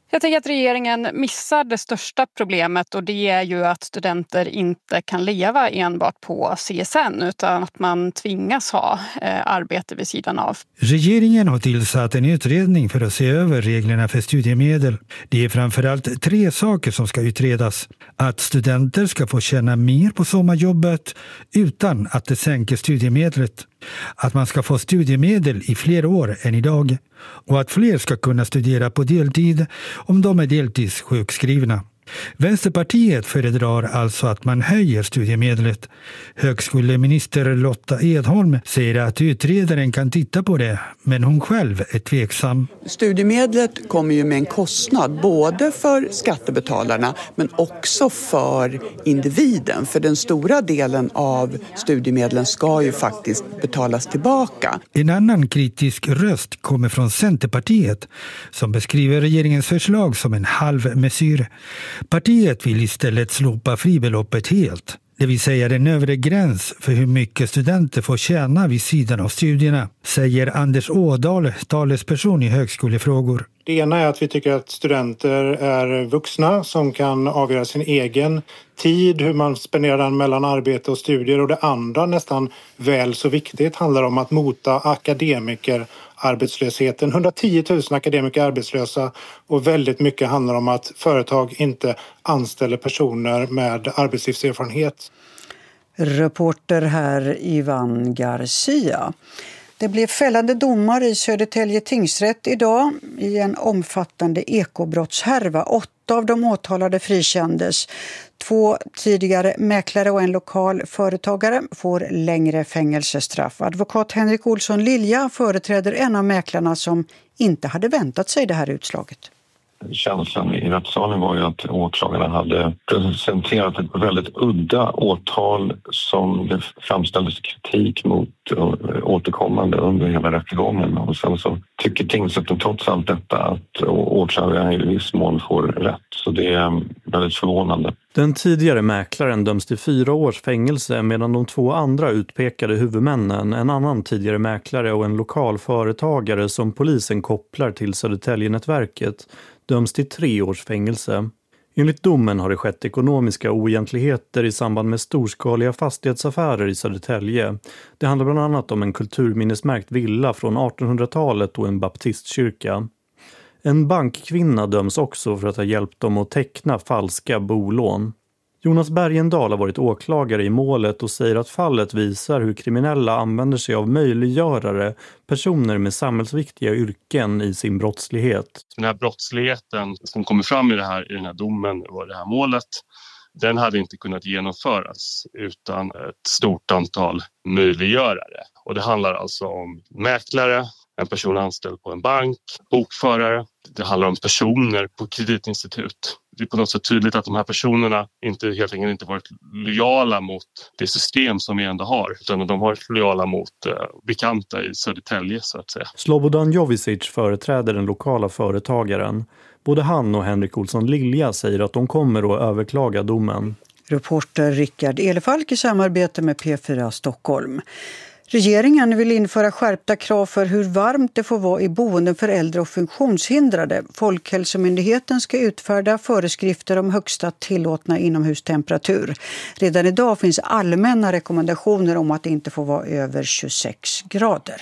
Jag tänker att regeringen missar det största problemet, och det är ju att studenter inte kan leva enbart på CSN utan att man tvingas ha arbete vid sidan av. Regeringen har tillsatt en utredning för att se över reglerna för studiemedel. Det är framförallt 3 saker som ska utredas. Att studenter ska få tjäna mer på sommarjobbet utan att det sänker studiemedlet. Att man ska få studiemedel i fler år än idag. Och att fler ska kunna studera på deltid om de är deltidssjukskrivna. Vänsterpartiet föredrar alltså att man höjer studiemedlet. Högskoleminister Lotta Edholm säger att utredaren kan titta på det, men hon själv är tveksam. Studiemedlet kommer ju med en kostnad både för skattebetalarna men också för individen. För den stora delen av studiemedlen ska ju faktiskt betalas tillbaka. En annan kritisk röst kommer från Centerpartiet som beskriver regeringens förslag som en halvmesyr. Partiet vill istället slopa fribeloppet helt, det vill säga den övre gräns för hur mycket studenter får tjäna vid sidan av studierna, säger Anders Ådahl, talesperson i högskolefrågor. Det ena är att vi tycker att studenter är vuxna som kan avgöra sin egen tid, hur man spenderar den mellan arbete och studier. Och det andra, nästan väl så viktigt, handlar om att mota akademikerarbetslösheten. 110 000 akademiker arbetslösa, och väldigt mycket handlar om att företag inte anställer personer med arbetslivserfarenhet. Reporter här Ivan Garcia. Det blev fällande domar i Södertälje tingsrätt idag i en omfattande ekobrottshärva. 8 av de åtalade frikändes. 2 tidigare mäklare och en lokal företagare får längre fängelsestraff. Advokat Henrik Olsson Lilja företräder en av mäklarna som inte hade väntat sig det här utslaget. Känslan i rättssalen var ju att åklagarna hade presenterat ett väldigt udda åtal som det framställdes kritik mot återkommande under hela rättegången. Och sen så tycker tingsrätten trots allt detta att åklagaren i viss mån får rätt. Så det är väldigt förvånande. Den tidigare mäklaren döms till 4 års fängelse medan de 2 andra utpekade huvudmännen, en annan tidigare mäklare och en lokal företagare som polisen kopplar till Södertälje-nätverket, döms till 3 års fängelse. Enligt domen har det skett ekonomiska oegentligheter i samband med storskaliga fastighetsaffärer i Södertälje. Det handlar bland annat om en kulturminnesmärkt villa från 1800-talet och en baptistkyrka. En bankkvinna döms också för att ha hjälpt dem att teckna falska bolån. Jonas Bergendahl har varit åklagare i målet och säger att fallet visar hur kriminella använder sig av möjliggörare, personer med samhällsviktiga yrken i sin brottslighet. Den här brottsligheten som kommer fram i den här domen och det här målet, den hade inte kunnat genomföras utan ett stort antal möjliggörare. Och det handlar alltså om mäklare, en person anställd på en bank, bokförare. Det handlar om personer på kreditinstitut. Det är på något sätt tydligt att de här personerna helt enkelt inte varit lojala mot det system som vi ändå har. Utan de har varit lojala mot bekanta i Södertälje så att säga. Slobodan Jovicic företräder den lokala företagaren. Både han och Henrik Olsson Lilja säger att de kommer att överklaga domen. Reporter Rickard Elefalk i samarbete med P4 Stockholm. Regeringen vill införa skärpta krav för hur varmt det får vara i boenden för äldre och funktionshindrade. Folkhälsomyndigheten ska utfärda föreskrifter om högsta tillåtna inomhustemperatur. Redan idag finns allmänna rekommendationer om att det inte får vara över 26 grader.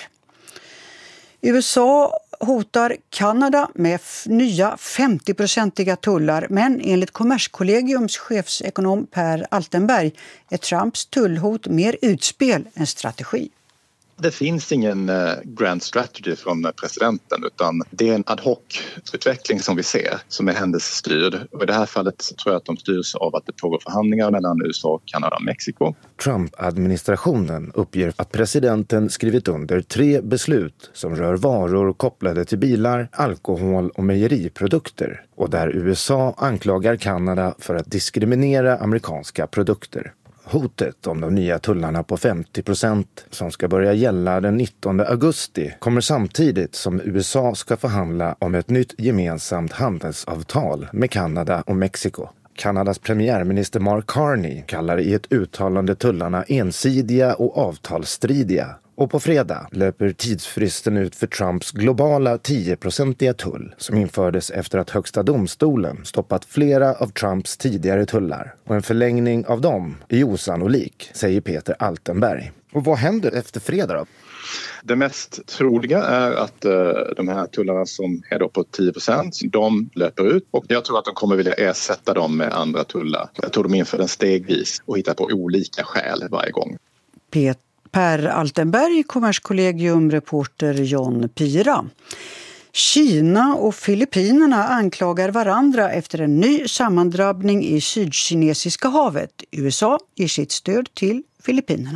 USA hotar Kanada med nya 50-procentiga tullar, men enligt Kommerskollegiums chefsekonom Per Altenberg är Trumps tullhot mer utspel än strategi. Det finns ingen grand strategy från presidenten, utan det är en ad hoc-utveckling som vi ser som är händelsestyrd. Och i det här fallet så tror jag att de styrs av att det pågår förhandlingar mellan USA, Kanada och Mexiko. Trump-administrationen uppger att presidenten skrivit under 3 beslut som rör varor kopplade till bilar, alkohol och mejeriprodukter. Och där USA anklagar Kanada för att diskriminera amerikanska produkter. Hotet om de nya tullarna på 50% som ska börja gälla den 19 augusti kommer samtidigt som USA ska förhandla om ett nytt gemensamt handelsavtal med Kanada och Mexiko. Kanadas premiärminister Mark Carney kallar i ett uttalande tullarna ensidiga och avtalsstridiga Och på fredag löper tidsfristen ut för Trumps globala 10-procentiga tull som infördes efter att högsta domstolen stoppat flera av Trumps tidigare tullar. Och en förlängning av dem är osannolik, säger Peter Altenberg. Och vad händer efter fredag då? Det mest troliga är att de här tullarna som är då på 10%, de löper ut och jag tror att de kommer vilja ersätta dem med andra tullar. Jag tror de inför den stegvis och hittar på olika skäl varje gång. Per Altenberg, Kommerskollegium, reporter John Pira. Kina och Filippinerna anklagar varandra efter en ny sammandrabbning i Sydkinesiska havet. USA ger sitt stöd till Filippinerna.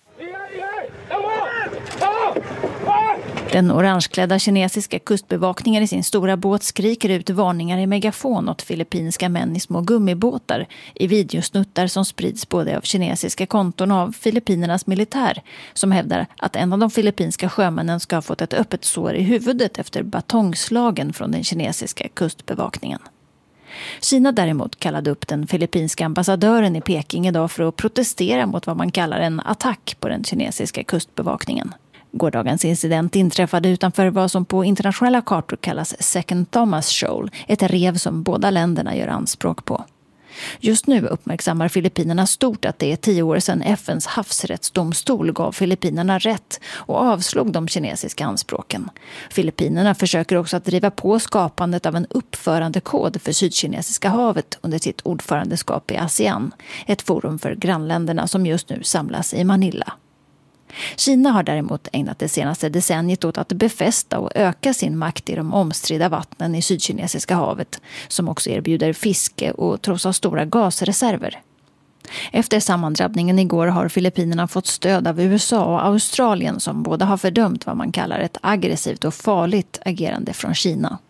Den orangeklädda kinesiska kustbevakningen i sin stora båt skriker ut varningar i megafon åt filippinska män i små gummibåtar i videosnuttar som sprids både av kinesiska konton och av Filippinernas militär som hävdar att en av de filippinska sjömännen ska ha fått ett öppet sår i huvudet efter batongslagen från den kinesiska kustbevakningen. Kina däremot kallade upp den filippinska ambassadören i Peking idag för att protestera mot vad man kallar en attack på den kinesiska kustbevakningen. Gårdagens incident inträffade utanför vad som på internationella kartor kallas Second Thomas Shoal, ett rev som båda länderna gör anspråk på. Just nu uppmärksammar Filippinerna stort att det är 10 år sedan FNs havsrättsdomstol gav Filippinerna rätt och avslog de kinesiska anspråken. Filippinerna försöker också att driva på skapandet av en uppförandekod för Sydkinesiska havet under sitt ordförandeskap i ASEAN, ett forum för grannländerna som just nu samlas i Manila. Kina har däremot ägnat det senaste decenniet åt att befästa och öka sin makt i de omstridda vattnen i Sydkinesiska havet, som också erbjuder fiske och trots har stora gasreserver. Efter sammandrabbningen igår har Filippinerna fått stöd av USA och Australien som båda har fördömt vad man kallar ett aggressivt och farligt agerande från Kina.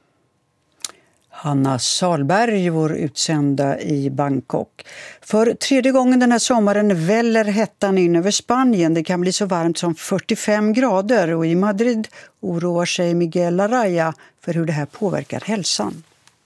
Hanna Salberg, vår utsända i Bangkok. För 3:e gången den här sommaren väller hettan in över Spanien. Det kan bli så varmt som 45 grader och i Madrid oroar sig Miguel Araya för hur det här påverkar hälsan.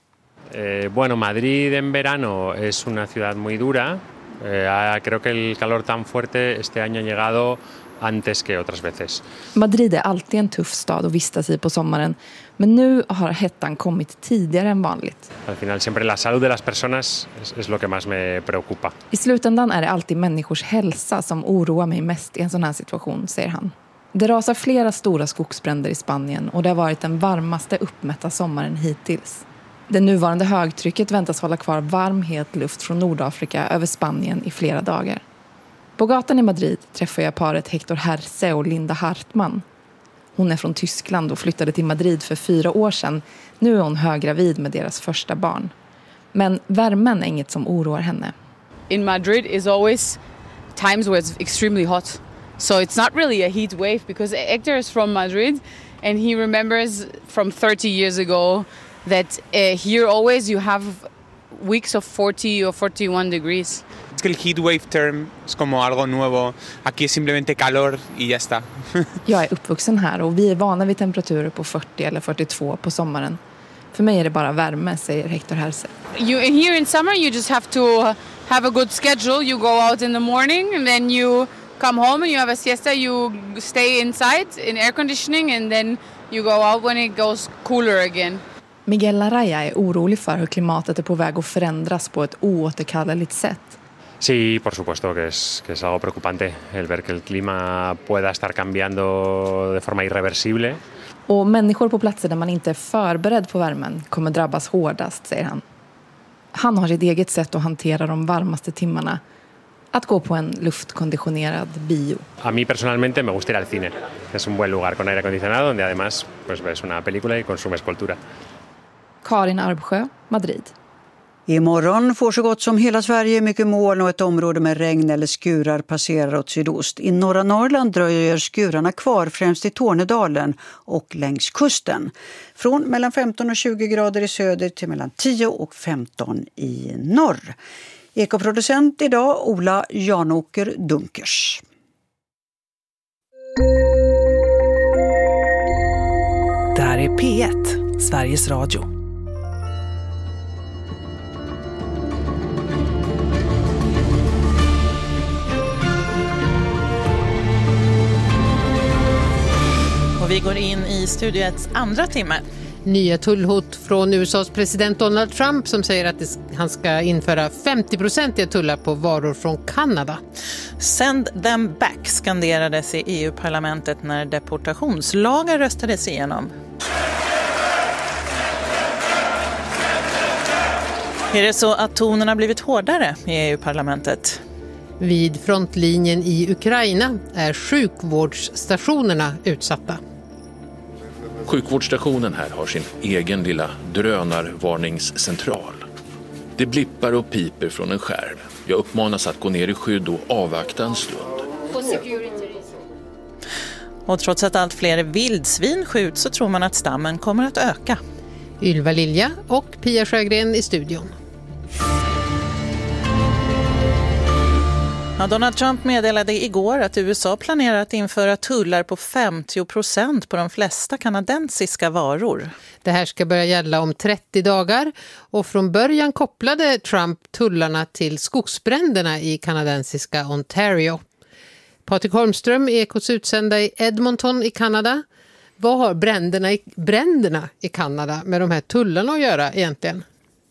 Bueno, Madrid en verano es una ciudad muy dura. Creo que el calor tan fuerte este año ha llegado antes que otras veces. Madrid är alltid en tuff stad att vistas i på sommaren, men nu har hettan kommit tidigare än vanligt. Al final siempre la salud de las personas es lo que más me preocupa. I slutändan är det alltid människors hälsa som oroar mig mest i en sån här situation, säger han. Det rasar flera stora skogsbränder i Spanien och det har varit den varmaste uppmätta sommaren hittills. Det nuvarande högtrycket väntas hålla kvar varm het luft från Nordafrika över Spanien i flera dagar. På gatan i Madrid träffar jag paret Hector Herse och Linda Hartman. Hon är från Tyskland och flyttade till Madrid för 4 år sedan. Nu är hon höggravid med deras första barn. Men värmen är inget som oroar henne. In Madrid is always times where it's extremely hot. So it's not really a heat wave because Hector is from Madrid and he remembers from 30 years ago that here always you have weeks of 40 or 41 degrees. Es que el heat wave term es como algo nuevo. Aquí es simplemente calor y ya está. Jag är uppvuxen här och vi är vana vid temperaturer på 40 eller 42 på sommaren. För mig är det bara värme, säger Hector Herse. Here in summer you just have to have a good schedule. You go out in the morning and then you come home and you have a siesta. You stay inside in air conditioning and then you go out when it goes cooler again. Miguel Araya är orolig för hur klimatet är på väg att förändras på ett oåterkalleligt sätt. Sí, por supuesto que es algo preocupante el ver que el clima pueda estar cambiando de forma irreversible. Och människor på platser där man inte är förberedd på värmen kommer drabbas hårdast, säger han. Han har sitt eget sätt att hantera de varmaste timmarna. Att gå på en luftkonditionerad bio. A mí personalmente me gusta ir al cine. Es un buen lugar con aire acondicionado donde además pues ves una película y consumes cultura. Karin Arbsjö, Madrid. Imorgon får så gott som hela Sverige mycket moln och ett område med regn eller skurar passerar åt sydost. I norra Norrland dröjer skurarna kvar främst i Tornedalen och längs kusten. Från mellan 15 och 20 grader i söder till mellan 10 och 15 i norr. Ekoproducent idag Ola Janåker Dunkers. Det här är P1, Sveriges Radio. Och vi går in i Studio 1:s andra timme. Nya tullhot från USAs president Donald Trump som säger att han ska införa 50% tullar på varor från Kanada. Send them back skanderades i EU-parlamentet när deportationslagar röstades igenom. Är det så att tonerna blivit hårdare i EU-parlamentet? Vid frontlinjen i Ukraina är sjukvårdsstationerna utsatta. Sjukvårdsstationen här har sin egen lilla drönarvarningscentral. Det blippar och piper från en skärm. Jag uppmanas att gå ner i skydd och avvakta en stund. Och trots att allt fler vildsvin skjuts så tror man att stammen kommer att öka. Ylva Lilja och Pia Sjögren i studion. Ja, Donald Trump meddelade igår att USA planerar att införa tullar på 50% på de flesta kanadensiska varor. Det här ska börja gälla om 30 dagar och från början kopplade Trump tullarna till skogsbränderna i kanadensiska Ontario. Patrik Holmström, Ekots utsända i Edmonton i Kanada. Vad har bränderna i Kanada med de här tullarna att göra egentligen?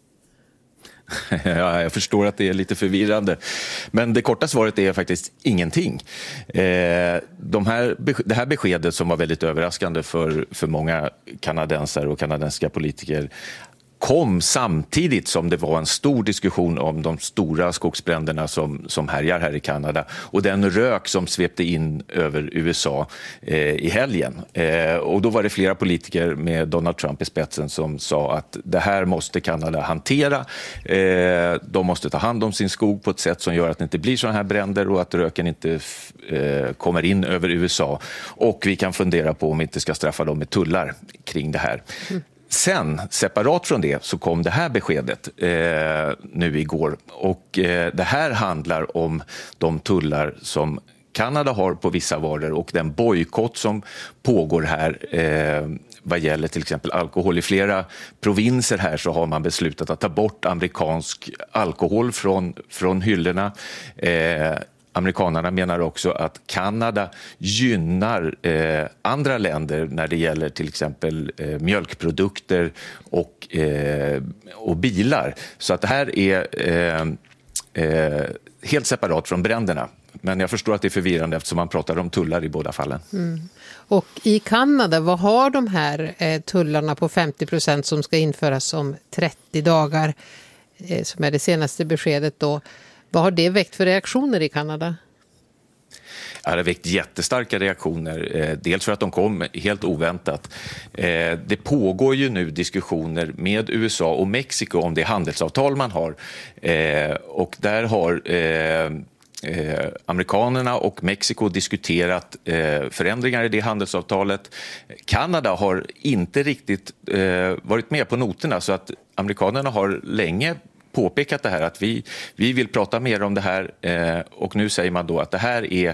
Ja, jag förstår att det är lite förvirrande. Men det korta svaret är faktiskt ingenting. Det här beskedet som var väldigt överraskande för många kanadensare och kanadensiska politiker kom samtidigt som det var en stor diskussion om de stora skogsbränderna som härjar här i Kanada och den rök som svepte in över USA i helgen. Och då var det flera politiker med Donald Trump i spetsen som sa att det här måste Kanada hantera. De måste ta hand om sin skog på ett sätt som gör att det inte blir sådana här bränder och att röken inte kommer in över USA. Och vi kan fundera på om vi inte ska straffa dem med tullar kring det här. Sen, separat från det, så kom det här beskedet nu igår. Och det här handlar om de tullar som Kanada har på vissa varor och den bojkott som pågår här vad gäller till exempel alkohol. I flera provinser här så har man beslutat att ta bort amerikansk alkohol från hyllorna. Amerikanerna menar också att Kanada gynnar andra länder när det gäller till exempel mjölkprodukter och bilar. Så att det här är helt separat från bränderna. Men jag förstår att det är förvirrande eftersom man pratar om tullar i båda fallen. Mm. Och i Kanada, vad har de här tullarna på 50% som ska införas om 30 dagar som är det senaste beskedet då? Vad har det väckt för reaktioner i Kanada? Det har väckt jättestarka reaktioner. Dels för att de kom helt oväntat. Det pågår ju nu diskussioner med USA och Mexiko om det handelsavtal man har. Och där har amerikanerna och Mexiko diskuterat förändringar i det handelsavtalet. Kanada har inte riktigt varit med på noterna så att amerikanerna har länge påpekat det här att vi vill prata mer om det här och nu säger man då att det här är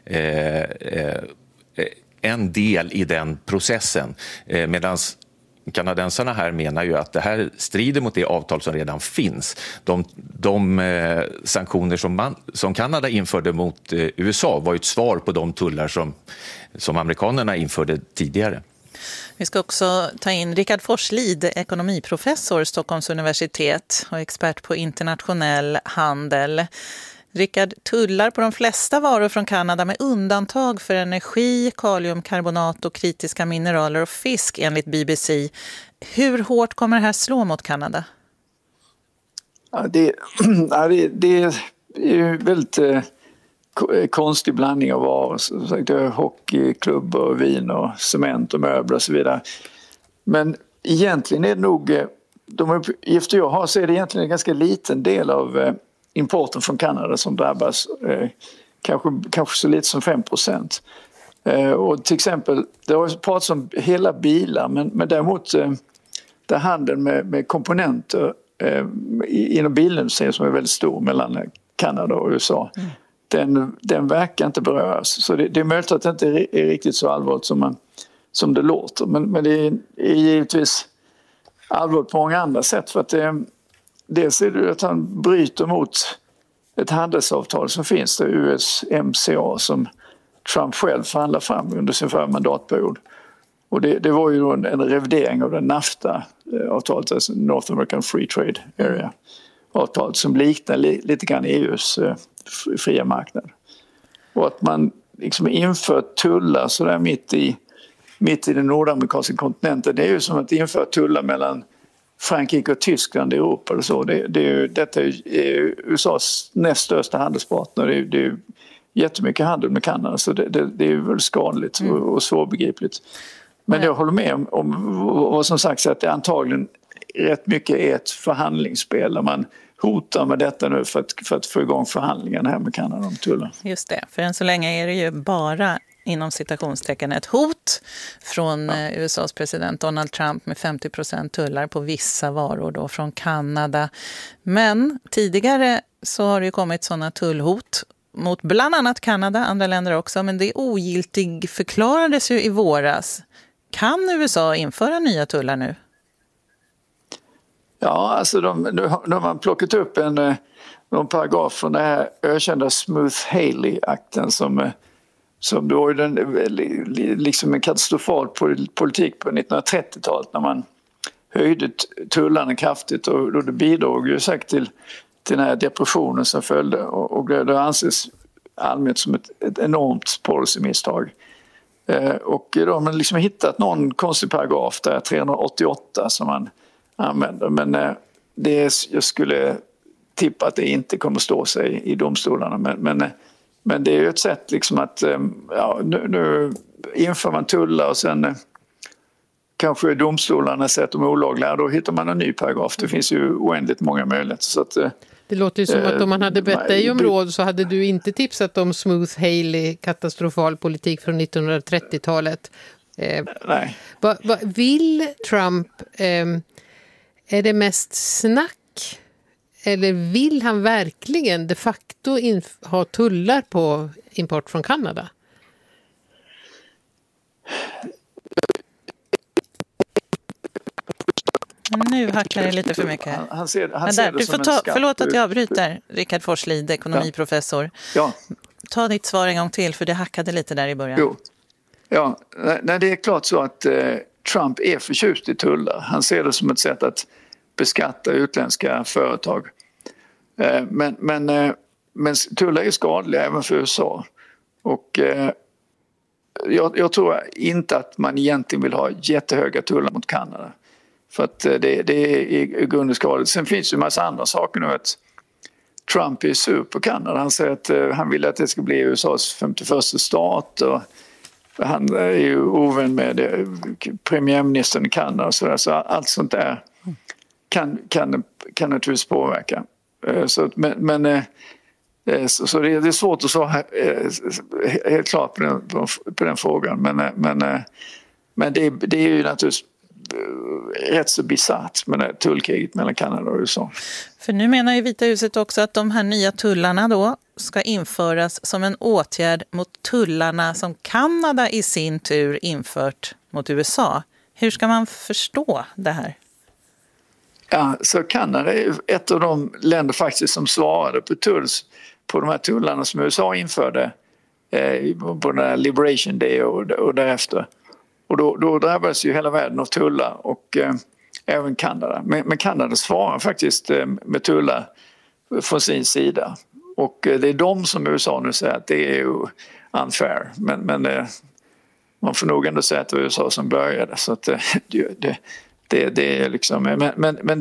en del i den processen medan kanadensarna här menar ju att det här strider mot det avtal som redan finns. De sanktioner som Kanada införde mot USA var ett svar på de tullar som amerikanerna införde tidigare. Vi ska också ta in Rickard Forslid, ekonomiprofessor, Stockholms universitet och expert på internationell handel. Rickard, tullar på de flesta varor från Kanada med undantag för energi, kaliumkarbonat och kritiska mineraler och fisk enligt BBC. Hur hårt kommer det här slå mot Kanada? Ja, det är ju väldigt konstig blandning av varor. Som sagt, det är hockeyklubbor, vin och cement och möbler och så vidare. Men egentligen är det nog, de uppgifter jag har så är det egentligen en ganska liten del av importen från Kanada som drabbas, kanske så lite som 5%. Och till exempel, det har pratats om hela bilar men däremot där handeln med komponenter inom bilindustrin som är väldigt stor mellan Kanada och USA. Den verkar inte beröras. Så det är möjligt att det inte är riktigt så allvarligt som det låter. Men det är givetvis allvarligt på många andra sätt. För att dels är det att han bryter mot ett handelsavtal som finns, det USMCA som Trump själv förhandlar fram under sin förra mandatperiod. Och det var ju en revidering av den NAFTA-avtalet, alltså North American Free Trade Area-avtalet, som liknar lite grann EUs fria marknad. Och att man liksom inför tullar så där mitt i den nordamerikanska kontinenten, det är ju som att införa tullar mellan Frankrike och Tyskland i Europa eller så. Detta är USAs näst största handelspartner. Det är ju jättemycket handel med Kanada, så det är väl skadligt och svårbegripligt. Men jag håller med om vad som sagt, att det antagligen rätt mycket är ett förhandlingsspel där man hotar med detta nu för att få igång förhandlingarna här med Kanada om tullar. Just det, för än så länge är det ju bara inom citationstecken ett hot från USAs president Donald Trump med 50% tullar på vissa varor då från Kanada. Men tidigare så har det ju kommit sådana tullhot mot bland annat Kanada, andra länder också, men det ogiltig förklarades ju i våras. Kan USA införa nya tullar nu? Ja, alltså nu har man plockat upp någon paragraf från den här ökända Smoot-Hawley-akten som då är liksom en katastrofal politik på 1930-talet när man höjde tullarna kraftigt, och då det bidrog ju säkert till den här depressionen som följde, och det anses allmänt som ett enormt policymisstag. Och då har man liksom hittat någon konstig paragraf där, 388, som man använder, men jag skulle tippa att det inte kommer stå sig i domstolarna, men det är ju ett sätt liksom att nu inför man tullar och sen kanske domstolarna säger att de är olagliga, då hittar man en ny paragraf. Det finns ju oändligt många möjligheter. Så att, det låter ju som att om man hade bett dig om råd så hade du inte tipsat om Smoot-Hawley katastrofal politik från 1930-talet. Nej. Vill Trump, är det mest snack, eller vill han verkligen de facto ha tullar på import från Kanada? Nu hackar det lite för mycket. Han ser det du som får förlåt att jag avbryter, Rickard Forslid, ekonomiprofessor. Ja. Ta ditt svar en gång till, för det hackade lite där i början. Jo. Ja, nej, det är klart så att Trump är förtjust i tullar. Han ser det som ett sätt att beskatta utländska företag. Men tullar är skadliga även för USA. Och jag tror inte att man egentligen vill ha jättehöga tullar mot Kanada. För att det är i grunden skadligt. Sen finns det en massa andra saker nu. Att Trump är sur på Kanada. Han säger att han vill att det ska bli USAs 51:a stat. Och han är ju ovän med premiärministern i Kanada. Och så allt sånt där kan naturligtvis påverka. Så det är svårt att svara helt klart på den frågan. Men det är ju naturligtvis rätt så bisarrt med tullkriget mellan Kanada och USA. För nu menar ju Vita huset också att de här nya tullarna då ska införas som en åtgärd mot tullarna som Kanada i sin tur infört mot USA. Hur ska man förstå det här? Ja, så Kanada är ett av de länder faktiskt som svarade på de här tullarna som USA införde på den här Liberation Day och därefter. Och då drabbades ju hela världen av tullar, och även Kanada. Men Kanada svarar faktiskt med tullar från sin sida. Och det är de som USA nu säger att det är ju unfair. Men man får nog ändå säga att det var USA som började. Så att det är liksom... Men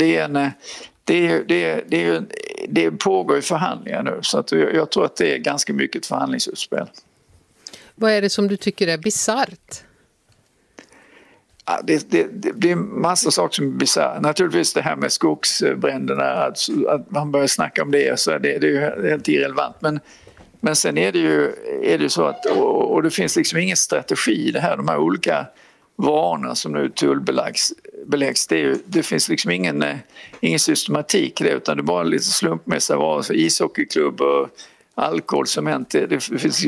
det pågår ju förhandlingar nu. Så att jag tror att det är ganska mycket ett förhandlingsutspel. Vad är det som du tycker är bisarrt? Ja, det är massa saker som är bisarra. Naturligtvis det här med skogsbränderna, att man börjar snacka om det, så det är ju helt irrelevant. Men sen är det ju så att, och det finns liksom ingen strategi i det här, de här olika varorna som nu tullbeläggs, det finns liksom ingen systematik i det, utan det är bara lite slumpmässiga varor för ishockeyklubb och alkohol, cement, det finns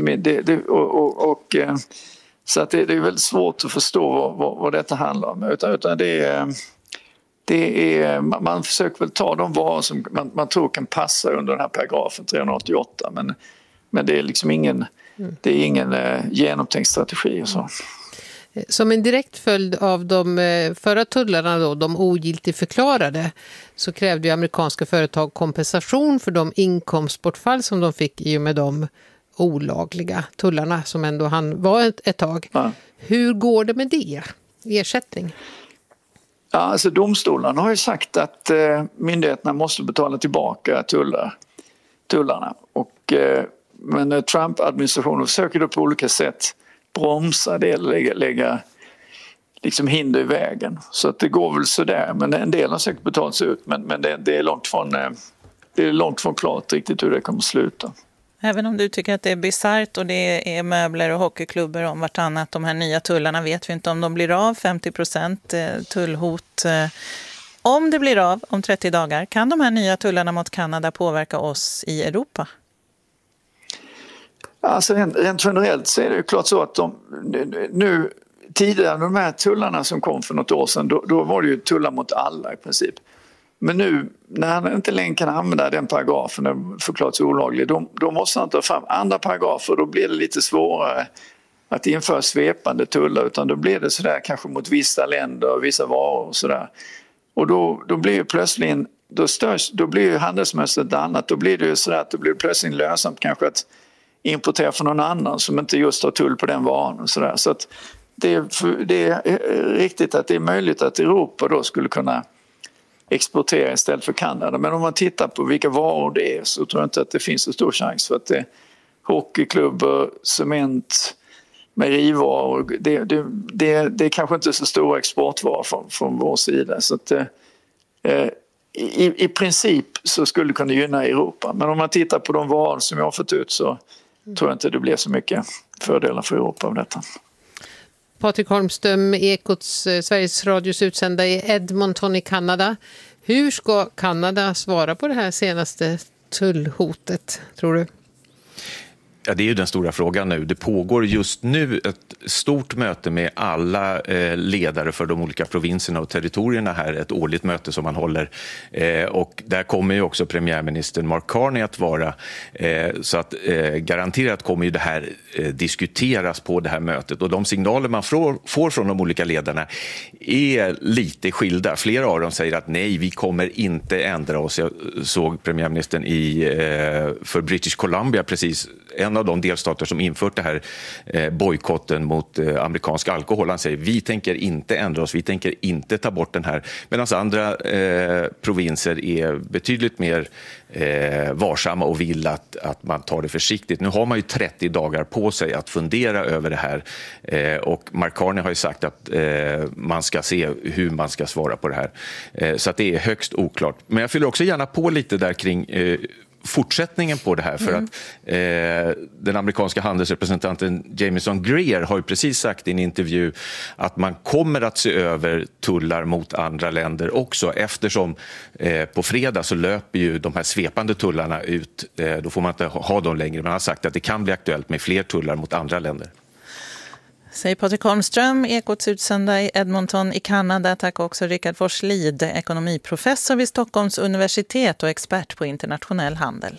så att det är väldigt svårt att förstå vad detta handlar om. Utan man försöker väl ta de varor som man tror kan passa under den här paragrafen 388. Men det är liksom ingen genomtänkt strategi och så. Som en direkt följd av de förra tullarna, då, de ogiltigförklarade, så krävde ju amerikanska företag kompensation för de inkomstbortfall som de fick i och med de olagliga tullarna som ändå han var ett tag. Ja. Hur går det med det? Ersättning? Ja, alltså domstolarna har ju sagt att myndigheterna måste betala tillbaka tullarna. Men Trump-administrationen försöker då på olika sätt bromsa det eller lägga liksom hinder i vägen. Så att det går väl sådär. Men en del har säkert betalats ut. Men det är långt från klart riktigt hur det kommer att sluta. Även om du tycker att det är bizarrt och det är möbler och hockeyklubbor om vartannat, de här nya tullarna, vet vi inte om de blir av. 50% tullhot. Om det blir av om 30 dagar, kan de här nya tullarna mot Kanada påverka oss i Europa? Alltså rent generellt så är det ju klart så att nu tidigare de här tullarna som kom för något år sedan, då var det ju tullar mot alla i princip. Men nu när han inte längre kan använda den paragrafen, den förklarats olaglig, då måste han ta fram andra paragrafer. Då blir det lite svårare att införa svepande tullar, utan då blir det sådär kanske mot vissa länder och vissa varor och sådär. Och då blir ju plötsligt, då blir ju handelsmönstret annat. Då blir det ju sådär att det blir plötsligt lönsamt kanske att importera från någon annan som inte just har tull på den varan och sådär. Så att det är riktigt att det är möjligt att Europa då skulle kunna exportera istället för Kanada. Men om man tittar på vilka varor det är så tror jag inte att det finns så stor chans, för att hockeyklubbor, cement, mejerivaror, det är kanske inte så stora exportvaror från vår sida. Så att i princip så skulle det kunna gynna Europa. Men om man tittar på de varor som jag har fått ut så tror jag inte det blir så mycket fördelar för Europa av detta. Patrik Holmström, Ekots Sveriges Radios utsända i Edmonton i Kanada. Hur ska Kanada svara på det här senaste tullhotet, tror du? Ja, det är ju den stora frågan nu. Det pågår just nu ett stort möte med alla ledare för de olika provinserna och territorierna här. Ett årligt möte som man håller. Och där kommer ju också premiärministern Mark Carney att vara. Så att garanterat kommer ju det här diskuteras på det här mötet. Och de signaler man får från de olika ledarna är lite skilda. Flera av dem säger att nej, vi kommer inte ändra oss. Jag såg premiärministern för British Columbia precis, en av de delstater som infört det här bojkotten mot amerikansk alkohol. Han säger vi tänker inte ändra oss, vi tänker inte ta bort den här. Medan andra provinser är betydligt mer varsamma och vill att man tar det försiktigt. Nu har man ju 30 dagar på sig att fundera över det här. Och Mark Carney har ju sagt att man ska se hur man ska svara på det här. Så att det är högst oklart. Men jag fyller också gärna på lite där kring fortsättningen på det här, för att den amerikanska handelsrepresentanten Jameson Greer har ju precis sagt i en intervju att man kommer att se över tullar mot andra länder också, eftersom på fredag så löper ju de här svepande tullarna ut, då får man inte ha dem längre, men han har sagt att det kan bli aktuellt med fler tullar mot andra länder. Säger Patrik Holmström, Ekots utsända i Edmonton i Kanada. Tack också Rickard Forslid, ekonomiprofessor vid Stockholms universitet och expert på internationell handel.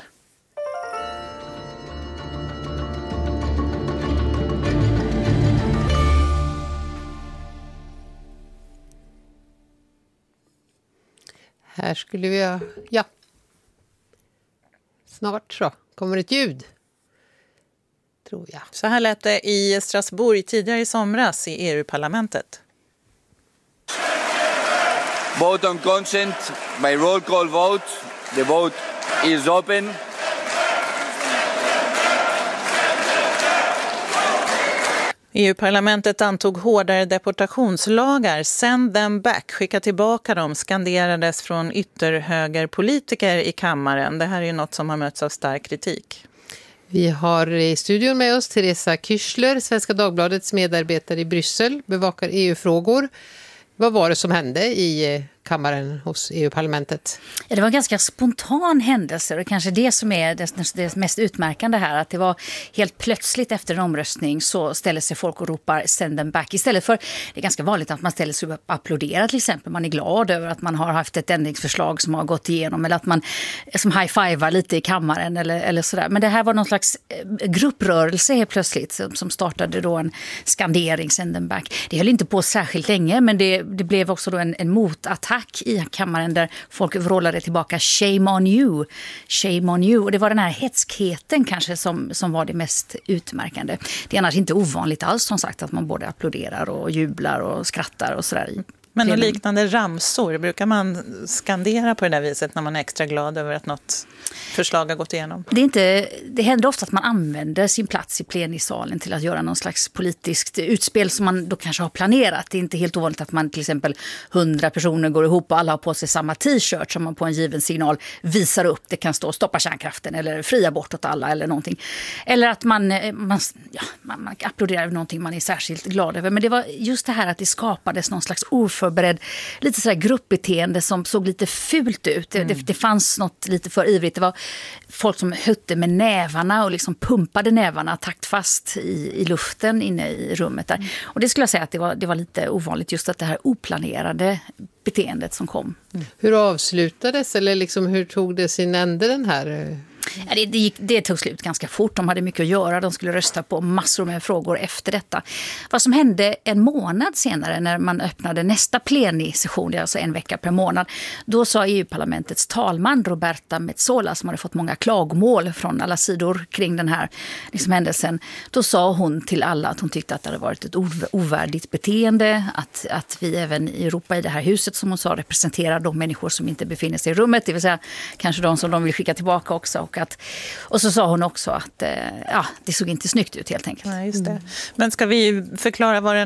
Här skulle vi ja. Snart så kommer ett ljud. Tror jag. Så här lät det i Strasbourg tidigare i somras i EU-parlamentet. Vote on consent by roll call vote. The vote is open. EU-parlamentet antog hårdare deportationslagar. Send them back, skicka tillbaka dem, skanderades från ytterhögerpolitiker i kammaren. Det här är ju något som har mötts av stark kritik. Vi har i studion med oss Teresa Kyschler, Svenska Dagbladets medarbetare i Bryssel, bevakar EU-frågor. Vad var det som hände i kammaren hos EU-parlamentet? Ja, det var en ganska spontan händelse och kanske det som är det mest utmärkande här, att det var helt plötsligt efter en omröstning så ställer sig folk och ropar send them back, istället för, det är ganska vanligt att man ställer sig upp och applåderar till exempel, man är glad över att man har haft ett ändringsförslag som har gått igenom, eller att man som high-fivar lite i kammaren eller sådär. Men det här var någon slags grupprörelse helt plötsligt som startade då en skandering send them back. Det höll inte på särskilt länge, men det blev också då en motattack i kammaren där folk vrålade tillbaka shame on you, shame on you. Och det var den här hetskheten kanske som var det mest utmärkande. Det är annars inte ovanligt alls som sagt att man både applåderar och jublar och skrattar och sådär. Men och liknande ramsor, brukar man skandera på det där viset när man är extra glad över att något förslag har gått igenom? Det händer ofta att man använder sin plats i plenisalen till att göra någon slags politiskt utspel som man då kanske har planerat. Det är inte helt ovanligt att man till exempel 100 personer går ihop och alla har på sig samma t-shirt som man på en given signal visar upp. Det kan stå stoppa kärnkraften eller fria bort åt alla eller någonting. Eller att man applåderar över någonting man är särskilt glad över. Men det var just det här att det skapades någon slags oförberedd, lite sådär gruppbeteende som såg lite fult ut. Det fanns något lite för ivrigt. Det var folk som hötte med nävarna och liksom pumpade nävarna taktfast i luften inne i rummet där. Och det skulle jag säga att det var lite ovanligt, just att det här oplanerade beteendet som kom. Hur avslutades, eller liksom hur tog det sin ände den här? Ja, det tog slut ganska fort. De hade mycket att göra. De skulle rösta på massor med frågor efter detta. Vad som hände en månad senare när man öppnade nästa plenisession, det är alltså en vecka per månad, då sa EU-parlamentets talman Roberta Metsola, som hade fått många klagomål från alla sidor kring den här liksom händelsen, då sa hon till alla att hon tyckte att det hade varit ett ovärdigt beteende, att vi även i Europa i det här huset, som hon sa, representerar de människor som inte befinner sig i rummet, det vill säga kanske de som de vill skicka tillbaka också. Och så sa hon också att det såg inte snyggt ut helt enkelt. Ja, just det. Men ska vi förklara vad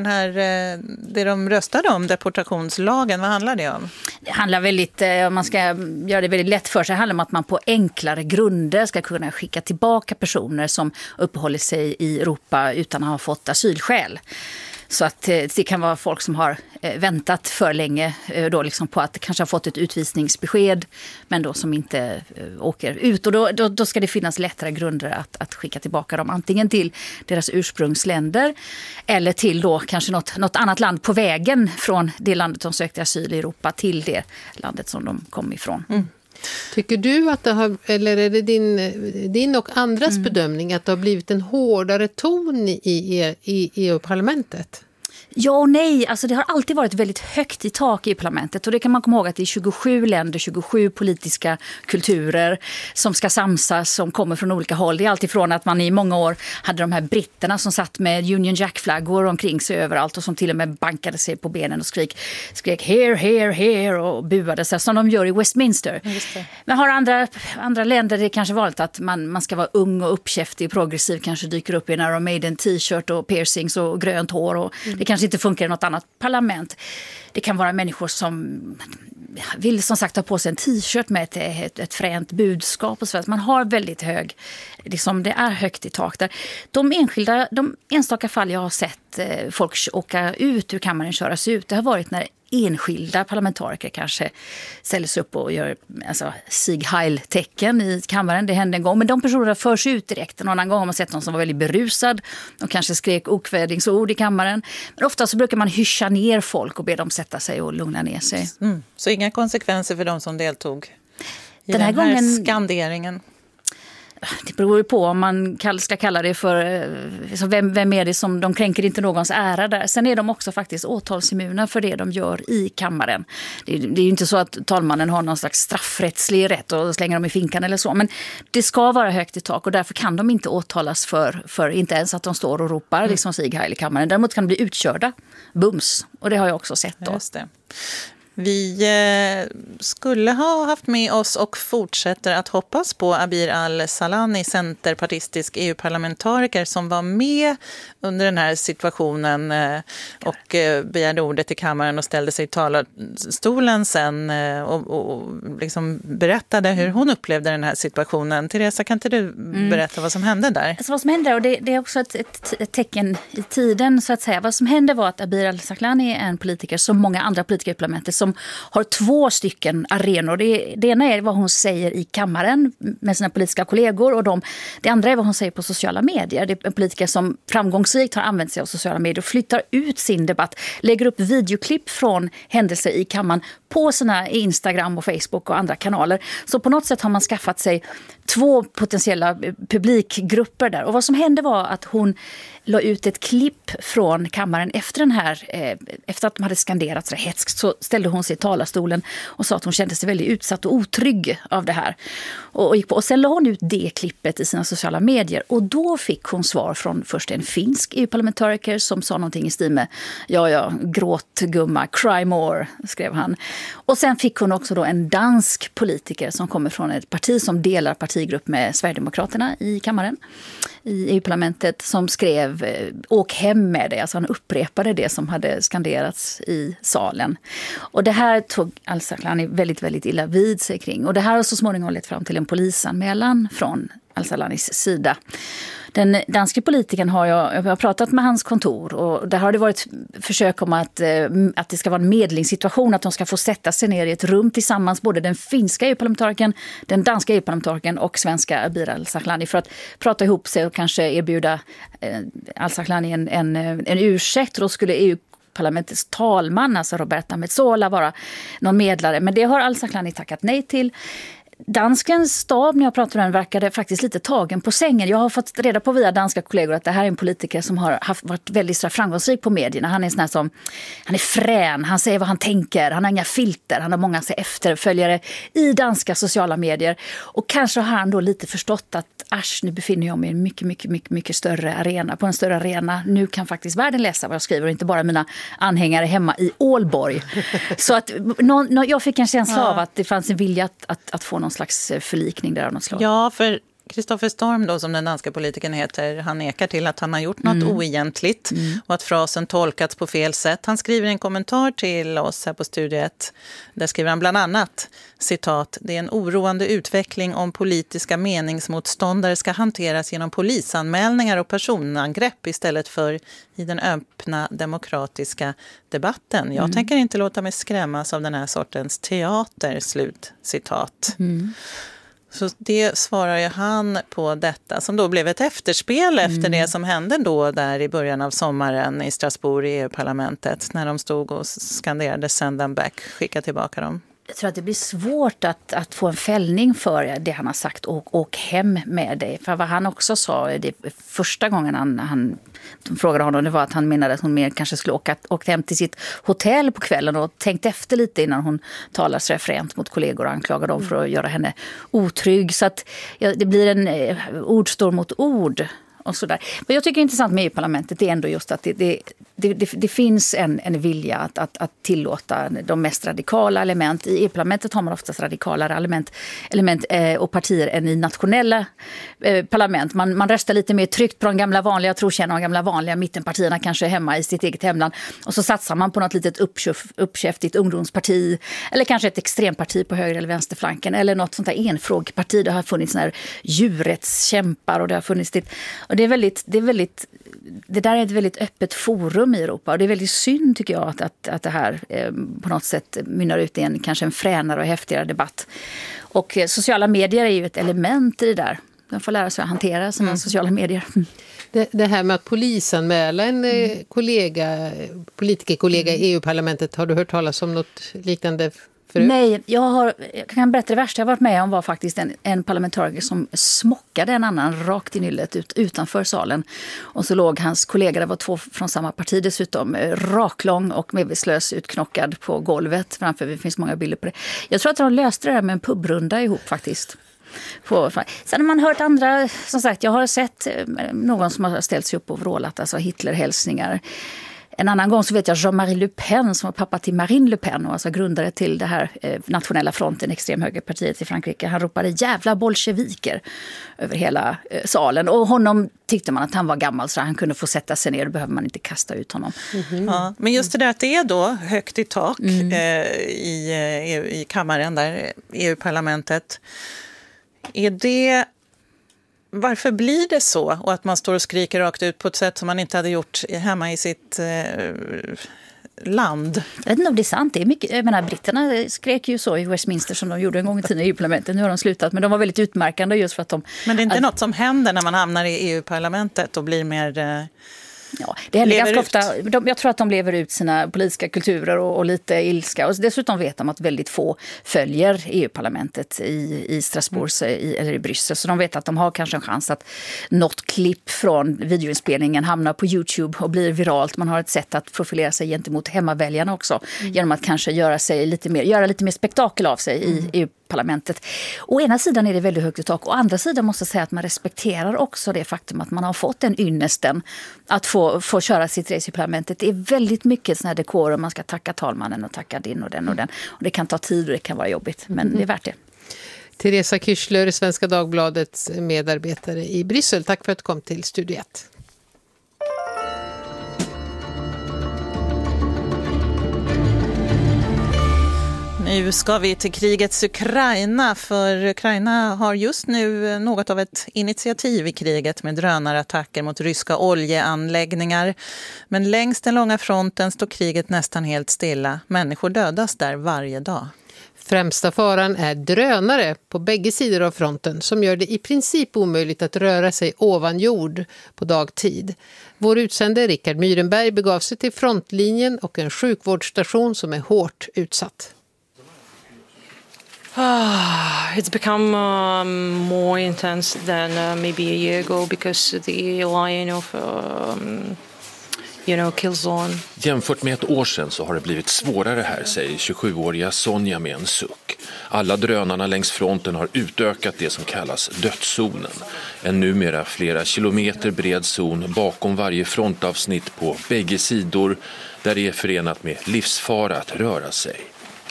det de röstade om, deportationslagen, vad handlar det om? Det handlar väldigt, om man ska göra det väldigt lätt för sig, det handlar om att man på enklare grunder ska kunna skicka tillbaka personer som uppehåller sig i Europa utan att ha fått asylskäl. Så att det kan vara folk som har väntat för länge då liksom på att kanske ha fått ett utvisningsbesked, men då som inte åker ut. Och då ska det finnas lättare grunder att skicka tillbaka dem, antingen till deras ursprungsländer eller till då kanske något annat land på vägen från det landet som sökte asyl i Europa till det landet som de kom ifrån. Mm. Tycker du att det har, eller är det din och andras bedömning att det har blivit en hårdare ton i EU-parlamentet? Ja och nej, alltså det har alltid varit väldigt högt i tak i parlamentet, och det kan man komma ihåg att det är 27 länder, 27 politiska kulturer som ska samsas, som kommer från olika håll. Det är alltifrån att man i många år hade de här britterna som satt med Union Jack-flaggor omkring sig överallt och som till och med bankade sig på benen och skrek here, here, here och buade sig som de gör i Westminster. Men har andra länder, det är kanske vanligt att man ska vara ung och uppkäftig och progressiv, kanske dyker upp i en Iron Maiden t-shirt och piercings och grönt hår, och det kanske inte funkar i något annat parlament. Det kan vara människor som vill som sagt ha på sig en t-shirt med ett fränt budskap och så. Man har väldigt hög, liksom det är högt i tak där. De enstaka fall jag har sett folk åka ut ur kammaren, köras ut, det har varit när enskilda parlamentariker kanske ställer sig upp och gör Sieg Heil-tecken i kammaren. Det hände en gång, men de personerna förs ut direkt. En annan gång har man sett någon som var väldigt berusad och kanske skrek okvädingsord i kammaren. Men ofta så brukar man hyscha ner folk och be dem sätta sig och lugna ner sig. Mm. Så inga konsekvenser för de som deltog i den här skanderingen? Det beror ju på om man ska kalla det för vem är det som de kränker inte någons ära där. Sen är de också faktiskt åtalsimmuna för det de gör i kammaren. Det är ju inte så att talmannen har någon slags straffrättslig rätt och slänger dem i finkan eller så. Men det ska vara högt i tak och därför kan de inte åtalas för inte ens att de står och ropar liksom Sieg Heil i kammaren. Däremot kan de bli utkörda, bums. Och det har jag också sett då. Just det. Vi skulle ha haft med oss och fortsätter att hoppas på Abir Al-Salani, centerpartistisk EU-parlamentariker som var med under den här situationen och begärde ordet i kammaren och ställde sig i talarstolen sen och liksom berättade hur hon upplevde den här situationen. Teresa, kan inte du berätta vad som hände där? Alltså vad som hände, och det är också ett tecken i tiden så att säga. Vad som hände var att Abir Al-Salani är en politiker som många andra politiker i parlamentet som som har 2 stycken arenor. Det ena är vad hon säger i kammaren med sina politiska kollegor och det andra är vad hon säger på sociala medier. Det är en politiker som framgångsrikt har använt sig av sociala medier och flyttar ut sin debatt, lägger upp videoklipp från händelser i kammaren på sina Instagram och Facebook och andra kanaler. Så på något sätt har man skaffat sig 2 potentiella publikgrupper där. Och vad som hände var att hon la ut ett klipp från kammaren efter att de hade skanderat så hetskt, så ställde hon sig i talarstolen och sa att hon kände sig väldigt utsatt och otrygg av det här. Och sen la hon ut det klippet i sina sociala medier och då fick hon svar från först en finsk EU-parlamentariker som sa någonting i stil med ja, gråt gumma, cry more, skrev han. Och sen fick hon också då en dansk politiker som kommer från ett parti som delar partigrupp med Sverigedemokraterna i kammaren, i EU-parlamentet, som skrev åk hem med det. Alltså han upprepade det som hade skanderats i salen. Och det här tog Al-Saklani väldigt, väldigt illa vid sig kring. Och det här har så småningom lett fram till en polisanmälan från Al-Saklanis sida. Den danske politikern jag har pratat med hans kontor och där har det varit försök om att det ska vara en medlingssituation, att de ska få sätta sig ner i ett rum tillsammans, både den finska EU-parlamentarikern, den danska EU-parlamentarikern och svenska Abir Al-Saklani, för att prata ihop sig och kanske erbjuda Al-Saklani en ursäkt. Då skulle EU-parlamentets talman, alltså Roberta Metsola, vara någon medlare. Men det har Al-Saklani tackat nej till. Danskens stab, när jag pratade med den, verkade faktiskt lite tagen på sängen. Jag har fått reda på via danska kollegor att det här är en politiker som har varit väldigt framgångsrik på medierna. Han är han är frän, han säger vad han tänker, han har inga filter, han har många efterföljare i danska sociala medier. Och kanske har han då lite förstått att nu befinner jag mig i en mycket större arena, på en större arena. Nu kan faktiskt världen läsa vad jag skriver och inte bara mina anhängare hemma i Ålborg. Så att jag fick en känsla av att det fanns en vilja att få någon slags förlikning där av något slag. Ja, för Kristoffer Storm då, som den danska politikern heter, han nekar till att han har gjort något oegentligt och att frasen tolkats på fel sätt. Han skriver en kommentar till oss här på Studiet. Där skriver han bland annat, citat, det är en oroande utveckling om politiska meningsmotståndare ska hanteras genom polisanmälningar och personangrepp istället för i den öppna demokratiska debatten. Jag tänker inte låta mig skrämmas av den här sortens teater, slut, citat. Så det svarar ju han på detta som då blev ett efterspel efter det som hände då där i början av sommaren i Strasbourg i EU-parlamentet när de stod och skanderade send them back, skicka tillbaka dem. Jag tror att det blir svårt att få en fällning för det han har sagt och hem med det. För vad han också sa, det första gången han frågade honom, det var att han menade att hon mer kanske skulle åka hem till sitt hotell på kvällen och tänkt efter lite innan hon talar så fränt mot kollegor och anklagar dem för att göra henne otrygg. Så att det blir en ord står mot ord. Och så där. Men jag tycker det är intressant med EU-parlamentet är ändå just att det finns en vilja att tillåta de mest radikala element. I EU-parlamentet har man oftast radikalare element och partier än i nationella parlament. Man röstar lite mer tryggt på de gamla vanliga trotjänare och de gamla vanliga mittenpartierna kanske hemma i sitt eget hemland. Och så satsar man på något litet uppkäftigt ungdomsparti eller kanske ett extremparti på höger eller vänsterflanken eller något sånt där enfrågeparti. Det har funnits såna här djurrättskämpar och det har funnits och det där är ett väldigt öppet forum i Europa och det är väldigt synd tycker jag att det här på något sätt mynnar ut i kanske en fränare och häftigare debatt. Och sociala medier är ju ett element i det där. Man får lära sig att hantera sina sociala medier. Det här med att polisanmäla en politikerkollega i EU-parlamentet, har du hört talas om något liknande förut? Nej, jag kan berätta det värsta jag varit med om var faktiskt en parlamentariker som smockade en annan rakt i nyllet utanför salen. Och så låg hans kollega, det var 2 från samma parti dessutom, raklång och medvetslös utknockad på golvet framför. Det finns många bilder på det. Jag tror att de löste det där med en pubrunda ihop faktiskt. Sen har man hört andra, som sagt, jag har sett någon som har ställt sig upp och vrålat, alltså Hitlerhälsningar. En annan gång så vet jag Jean-Marie Le Pen som var pappa till Marine Le Pen och alltså grundare till det här nationella fronten, extremhögerpartiet i Frankrike. Han ropade jävla bolsjeviker över hela salen och honom tyckte man att han var gammal så han kunde få sätta sig ner, då behöver man inte kasta ut honom. Ja, men just det där att det är då högt i tak i kammaren där, EU-parlamentet, är det... Varför blir det så? Och att man står och skriker rakt ut på ett sätt som man inte hade gjort hemma i sitt land. Jag vet inte om det är sant. Det är mycket, jag menar, britterna skrek ju så i Westminster som de gjorde en gång i tiden i EU-parlamentet. Nu har de slutat, men de var väldigt utmärkande just för att de... Men det är inte något som händer när man hamnar i EU-parlamentet och blir mer... Ja, det händer ganska ofta. Jag tror att de lever ut sina politiska kulturer och lite ilska. Och dessutom vet de att väldigt få följer EU-parlamentet i Strasbourg eller i Bryssel. Så de vet att de har kanske en chans att något klipp från videoinspelningen hamnar på YouTube och blir viralt. Man har ett sätt att profilera sig gentemot hemmaväljarna också. Genom att kanske göra lite mer spektakel av sig i EU-parlamentet. Å ena sidan är det väldigt högt i tak. Å andra sidan måste jag säga att man respekterar också det faktum att man har fått den ynnesten att få köra sitt race i parlamentet. Det är väldigt mycket såna här dekorer. Man ska tacka talmannen och tacka din och den och den. Och det kan ta tid och det kan vara jobbigt. Men det är värt det. Teresa Küchler, Svenska Dagbladets medarbetare i Bryssel. Tack för att du kom till Studio 1. Nu ska vi till krigets Ukraina, för Ukraina har just nu något av ett initiativ i kriget med drönarattacker mot ryska oljeanläggningar. Men längs den långa fronten står kriget nästan helt stilla. Människor dödas där varje dag. Främsta faran är drönare på bägge sidor av fronten som gör det i princip omöjligt att röra sig ovan jord på dagtid. Vår utsände Rickard Myrenberg begav sig till frontlinjen och en sjukvårdsstation som är hårt utsatt. It's become more intense than maybe a year ago because the line of kill zone. Jämfört med ett år sedan så har det blivit svårare här, säger 27-åriga Sonja med en suck. Alla drönarna längs fronten har utökat det som kallas dödszonen. En numera flera kilometer bred zon bakom varje frontavsnitt på bägge sidor där det är förenat med livsfara att röra sig.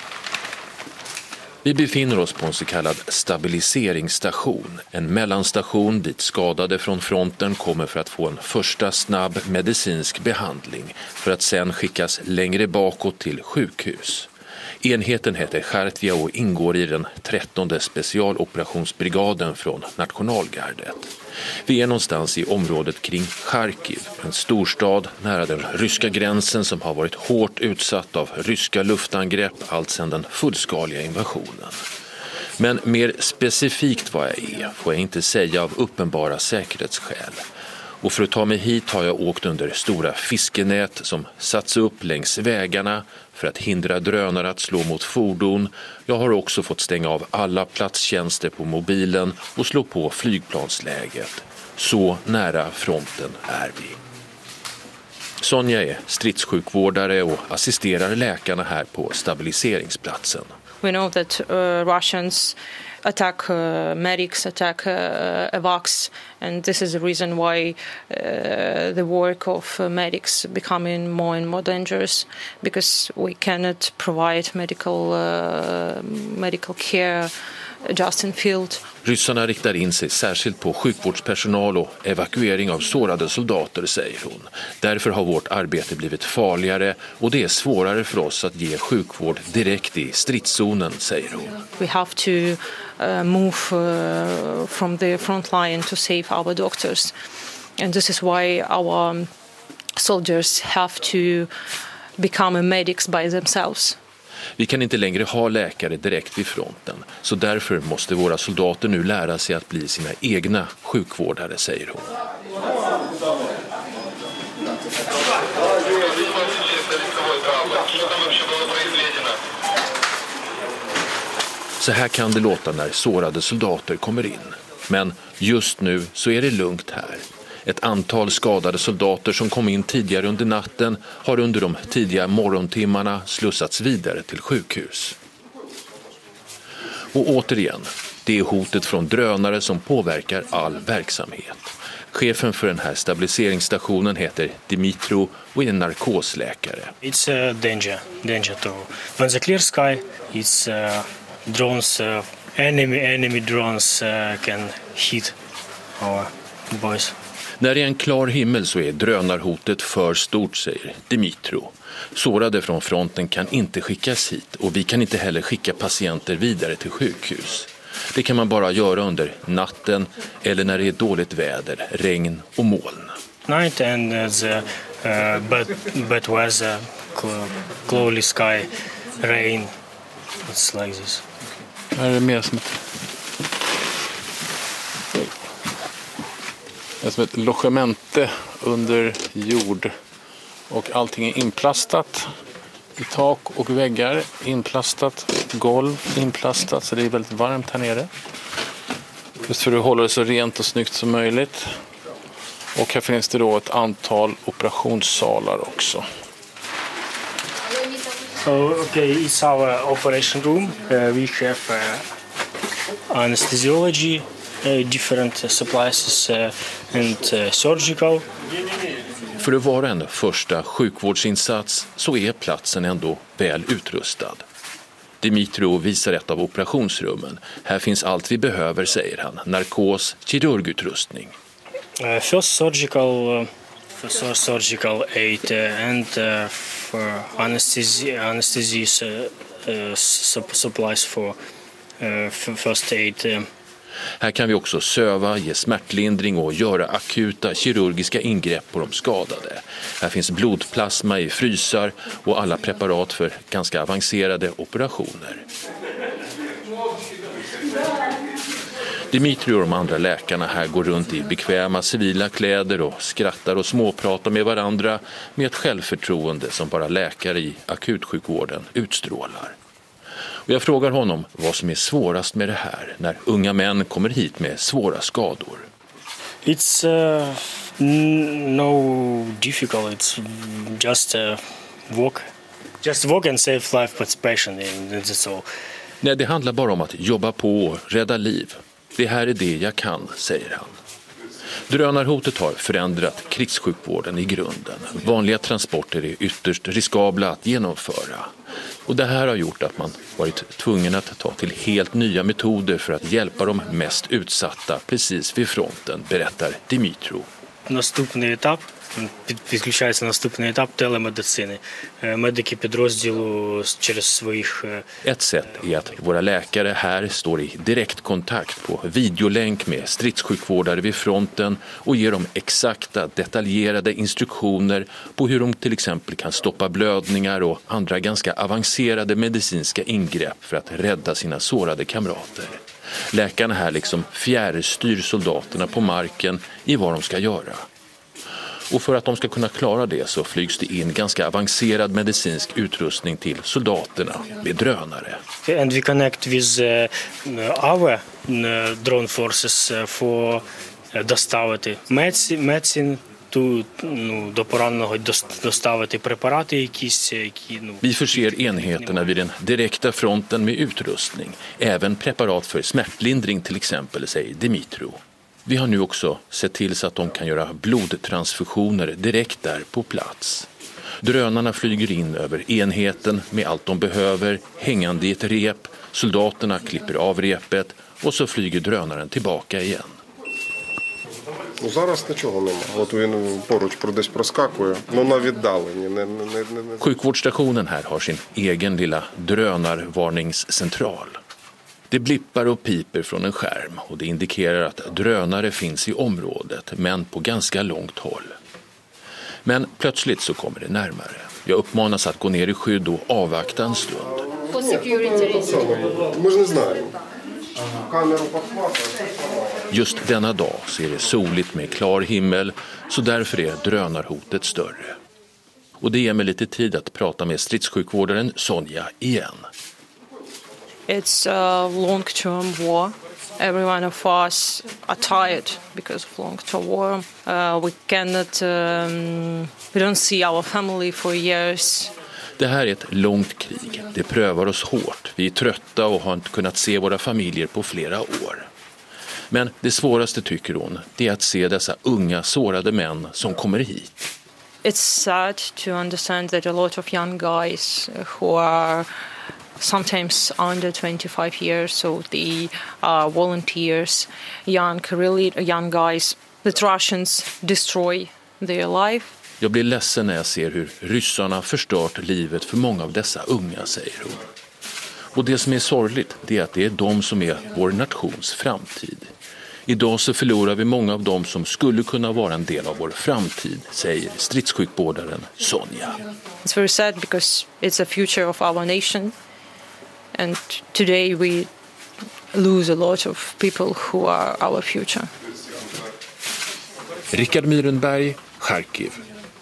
Vi befinner oss på en så kallad stabiliseringsstation, en mellanstation dit skadade från fronten kommer för att få en första snabb medicinsk behandling för att sedan skickas längre bakåt till sjukhus. Enheten heter Chartvia och ingår i den 13:e specialoperationsbrigaden från nationalgardet. Vi är någonstans i området kring Charkiv, en storstad nära den ryska gränsen som har varit hårt utsatt av ryska luftangrepp allt sedan den fullskaliga invasionen. Men mer specifikt vad jag är får jag inte säga av uppenbara säkerhetsskäl. Och för att ta mig hit har jag åkt under stora fiskenät som satts upp längs vägarna för att hindra drönare att slå mot fordon. Jag har också fått stänga av alla platstjänster på mobilen och slå på flygplansläget. Så nära fronten är vi. Sonja är stridssjukvårdare och assisterar läkarna här på stabiliseringsplatsen. We know that Russians attack medics, attack evacs, and this is the reason why the work of medics becoming more and more dangerous because we cannot provide medical care just in field. Ryssarna riktar in sig särskilt på sjukvårdspersonal och evakuering av sårade soldater, säger hon. Därför har vårt arbete blivit farligare och det är svårare för oss att ge sjukvård direkt i stridszonen, säger hon. We have to move from the front line to save our doctors. And this is why our soldiers have to become medics by themselves. Vi kan inte längre ha läkare direkt vid fronten, så därför måste våra soldater nu lära sig att bli sina egna sjukvårdare, säger hon. Så här kan det låta när sårade soldater kommer in. Men just nu så är det lugnt här. Ett antal skadade soldater som kom in tidigare under natten har under de tidiga morgontimmarna slussats vidare till sjukhus. Och återigen, det är hotet från drönare som påverkar all verksamhet. Chefen för den här stabiliseringsstationen heter Dimitro och är en narkosläkare. It's a danger to when the clear sky it's drones enemy drones can hit our boys. När det är en klar himmel så är drönarhotet för stort, säger Dimitro. Sårade från fronten kan inte skickas hit och vi kan inte heller skicka patienter vidare till sjukhus. Det kan man bara göra under natten eller när det är dåligt väder, regn och moln. Night and the Bad weather, cloudy sky, rain. It's like this. Här är det mer som ett logemente under jord. Och allting är inplastat i tak och väggar. Inplastat, golv inplastat, så det är väldigt varmt här nere. Just för att hålla det så rent och snyggt som möjligt. Och här finns det då ett antal operationssalar också. Okay, it's our operation room. We have anesthesiology, different supplies and surgical. För att vara en första sjukvårdsinsats så är platsen ändå väl utrustad. Dimitro visar ett av operationsrummen. Här finns allt vi behöver, säger han. Narkos, kirurgutrustning. First surgical aid and for anesthesia supplies for first aid. Här kan vi också söva, ge smärtlindring och göra akuta kirurgiska ingrepp på de skadade. Här finns blodplasma i frysar och alla preparat för ganska avancerade operationer. Dimitri och de andra läkarna här går runt i bekväma civila kläder och skrattar och småpratar med varandra med ett självförtroende som bara läkare i akutsjukvården utstrålar. Och jag frågar honom vad som är svårast med det här när unga män kommer hit med svåra skador. It's no difficult. It's just walk. Just walk and save life for patient. That's all. Nej, det handlar bara om att jobba på och rädda liv. Det här är det jag kan, säger han. Drönarhotet har förändrat krigssjukvården i grunden. Vanliga transporter är ytterst riskabla att genomföra. Och det här har gjort att man varit tvungen att ta till helt nya metoder för att hjälpa de mest utsatta precis vid fronten, berättar Dimitro. Наступний етап, підключається наступний етап телемедицини. Медики підрозділу через своїх... Ett sätt är att våra läkare här står i direktkontakt på videolänk med stridssjukvårdare vid fronten och ger dem exakta, detaljerade instruktioner på hur de till exempel kan stoppa blödningar och andra ganska avancerade medicinska ingrepp för att rädda sina sårade kamrater. Läkarna här liksom fjärrstyr soldaterna på marken i vad de ska göra. Och för att de ska kunna klara det så flygs det in ganska avancerad medicinsk utrustning till soldaterna med drönare. And we connect with our drone forces for доставити medicine до пораненого доставити препарати якісь, які... Vi förser enheterna vid den direkta fronten med utrustning, även preparat för smärtlindring till exempel, säger Dimitro. Vi har nu också sett till så att de kan göra blodtransfusioner direkt där på plats. Drönarna flyger in över enheten med allt de behöver, hängande i ett rep. Soldaterna klipper av repet och så flyger drönaren tillbaka igen. Sjukvårdsstationen här har sin egen lilla drönarvarningscentral. Det blippar och piper från en skärm och det indikerar att drönare finns i området, men på ganska långt håll. Men plötsligt så kommer det närmare. Jag uppmanas att gå ner i skydd och avvakta en stund. Just denna dag så är det soligt med klar himmel, så därför är drönarhotet större. Och det ger mig lite tid att prata med stridssjukvårdaren Sonja igen. It's a long-term war. Every one of us are tired because of long-term war. We don't see our family for years. Det här är ett långt krig. Det prövar oss hårt. Vi är trötta och har inte kunnat se våra familjer på flera år. Men det svåraste, tycker hon, det är att se dessa unga sårade män som kommer hit. It's sad to understand that a lot of young guys who are sometimes under 25 years, so they are volunteers, really young guys, that Russians destroy their life. Jag blir ledsen när jag ser hur ryssarna förstört livet för många av dessa unga, säger hon. Och det som är sorgligt, det är att det är de som är vår nations framtid. Idag så förlorar vi många av dem som skulle kunna vara en del av vår framtid, säger stridssjukvårdaren Sonja. It's very sad because it's the future of our nation. And today we lose a lot of people who are our future. Rickard Myrenberg, Charkiv.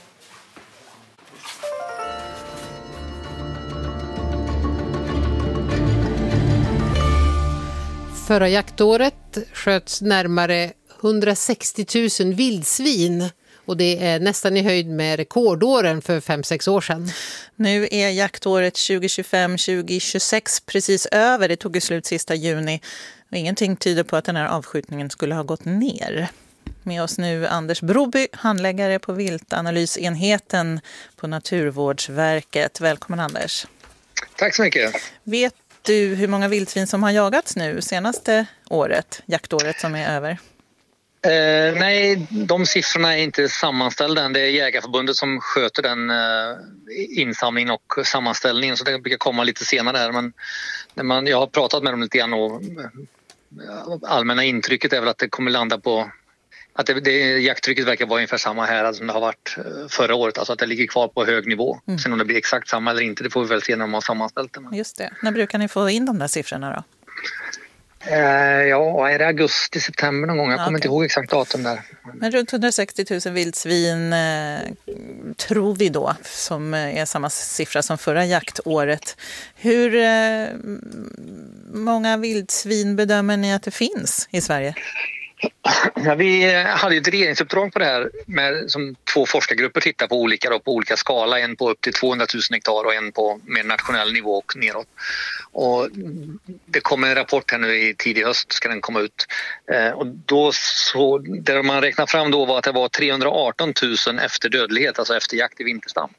Förra jaktåret sköts närmare 160 000 vildsvin och det är nästan i höjd med rekordåren för 5-6 år sedan. Nu är jaktåret 2025-2026 precis över. Det tog ju slut sista juni och ingenting tyder på att den här avskjutningen skulle ha gått ner. Med oss nu Anders Broby, handläggare på viltanalysenheten på Naturvårdsverket. Välkommen Anders. Tack så mycket. Vet du hur många vildsvin som har jagats nu senaste året, jaktåret som är över? Nej, de siffrorna är inte sammanställda än. Det är Jägarförbundet som sköter den insamlingen och sammanställningen, så det brukar komma lite senare här. Men jag har pratat med dem lite grann och allmänna intrycket är väl att det kommer landa på att jakttrycket verkar vara ungefär samma här som det har varit förra året. Alltså att det ligger kvar på hög nivå. Sen om det blir exakt samma eller inte, det får vi väl se när de har sammanställt det. Just det. När brukar ni få in de där siffrorna då? Ja, är det augusti, september någon gång? Jag kommer inte ihåg exakt datum där. Men runt 160 000 vildsvin tror vi då, som är samma siffra som förra jaktåret. Hur många vildsvin bedömer ni att det finns i Sverige? Ja, vi hade ett regeringsuppdrag på det här som 2 forskargrupper tittar på olika skala. En på upp till 200 000 hektar och en på mer nationell nivå och neråt. Och det kommer en rapport här nu i tidig höst, ska den komma ut. Och då så, där man räknar fram då var att det var 318 000 efter dödlighet, alltså efter jakt i vinterstam.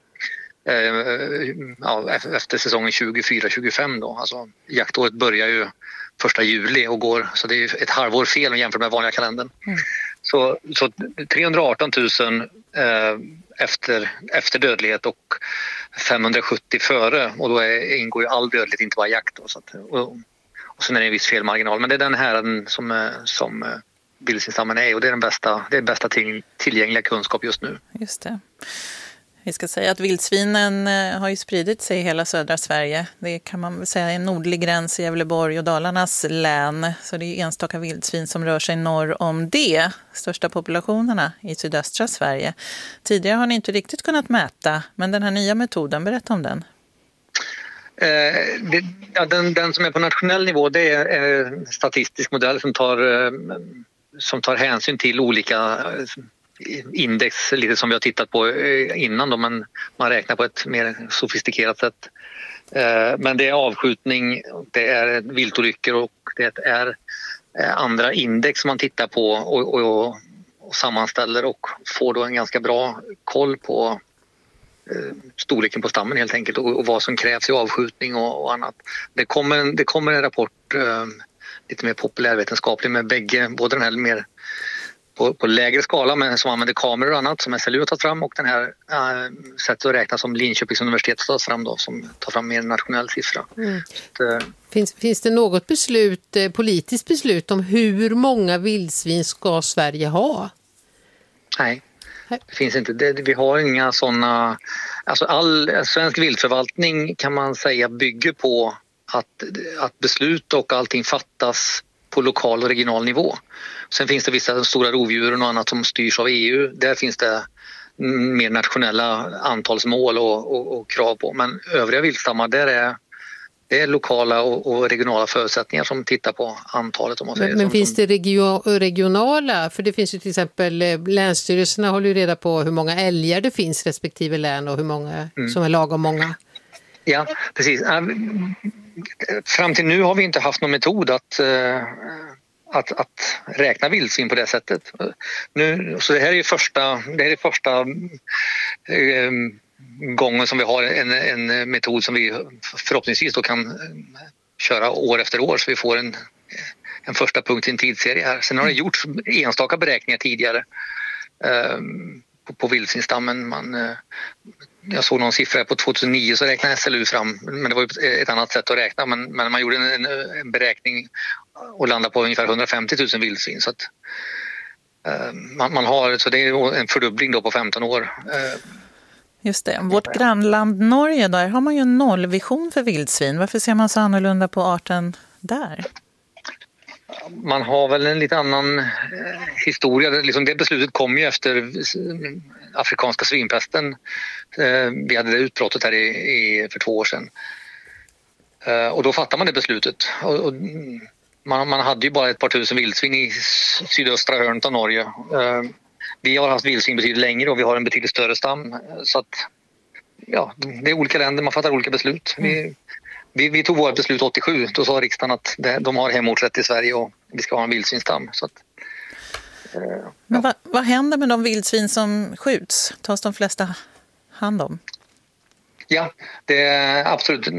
Efter säsongen 24-25 då. Alltså jaktåret börjar ju 1 juli och går, så det är ett halvår fel jämfört med vanliga kalendern. Så 318 000 efter dödlighet och 570 före, och då ingår ju all dödlighet, inte bara jakt då, så att, och sen är det en viss felmarginal, men det är den här som vildsvinsstammen är, och det är den bästa tillgängliga kunskap just nu. Just det. Vi ska säga att vildsvinen har ju spridit sig i hela södra Sverige. Det kan man väl säga är en nordlig gräns i Gävleborg och Dalarnas län. Så det är enstaka vildsvin som rör sig norr om det. Största populationerna i sydöstra Sverige. Tidigare har ni inte riktigt kunnat mäta, men den här nya metoden, berätta om den. Den som är på nationell nivå, det är en statistisk modell som tar hänsyn till olika index, lite som vi har tittat på innan då, men man räknar på ett mer sofistikerat sätt. Men det är avskjutning, det är viltolyckor och det är andra index som man tittar på och sammanställer och får då en ganska bra koll på storleken på stammen helt enkelt och vad som krävs i avskjutning och annat. Det kommer en rapport lite mer populärvetenskaplig med både den här mer på lägre skala, men som använder kameror och annat som SLU har tagit fram, och den här sättet att räkna som Linköpings universitet har tagit fram då, som tar fram mer nationell siffra. Finns det något politiskt beslut om hur många vildsvin ska Sverige ha? Nej, det finns inte. Vi har inga sådana. Alltså all svensk viltförvaltning kan man säga bygger på att beslut och allting fattas på lokal och regional nivå. Sen finns det vissa stora rovdjur och annat som styrs av EU. Där finns det mer nationella antalsmål och krav på. Men övriga viltstammar, det är lokala och regionala förutsättningar som tittar på antalet. Om man säger. Men finns det regionala? För det finns ju till exempel, länsstyrelserna håller ju reda på hur många älgar det finns respektive län och hur många som är lagom många. Ja, precis. Fram till nu har vi inte haft någon metod att räkna vildsvin på det sättet. Så det här är första gången som vi har en metod som vi förhoppningsvis då kan köra år efter år, så vi får en första punkt i en tidsserie här. Sen har det gjorts enstaka beräkningar tidigare på vildsvinsstammen. jag såg någon siffra på 2009 så räknade SLU fram, men det var ju ett annat sätt att räkna, men man gjorde en beräkning och landade på ungefär 150 000 vildsvin, så att man har, så det är en fördubbling då på 15 år. Just det. Vårt grannland Norge, där har man ju en nollvision för vildsvin. Varför ser man så annorlunda på arten där? Man har väl en lite annan historia. Liksom det beslutet kom ju efter afrikanska svinpesten. Vi hade det utbrottet här för 2 år sedan. Och då fattade man det beslutet. Och man hade ju bara ett par tusen vildsvin i sydöstra hörnet av Norge. Vi har haft vildsvin betydligt längre och vi har en betydligt större stam. Så att, ja, det är olika länder, man fattar olika beslut. Vi tog vårt beslut 87. Då sa riksdagen att de har hemortsrätt i Sverige och vi ska ha en vildsvinstam. Så att, men vad händer med de vildsvin som skjuts? Tas de flesta hand om? Ja, det är absolut.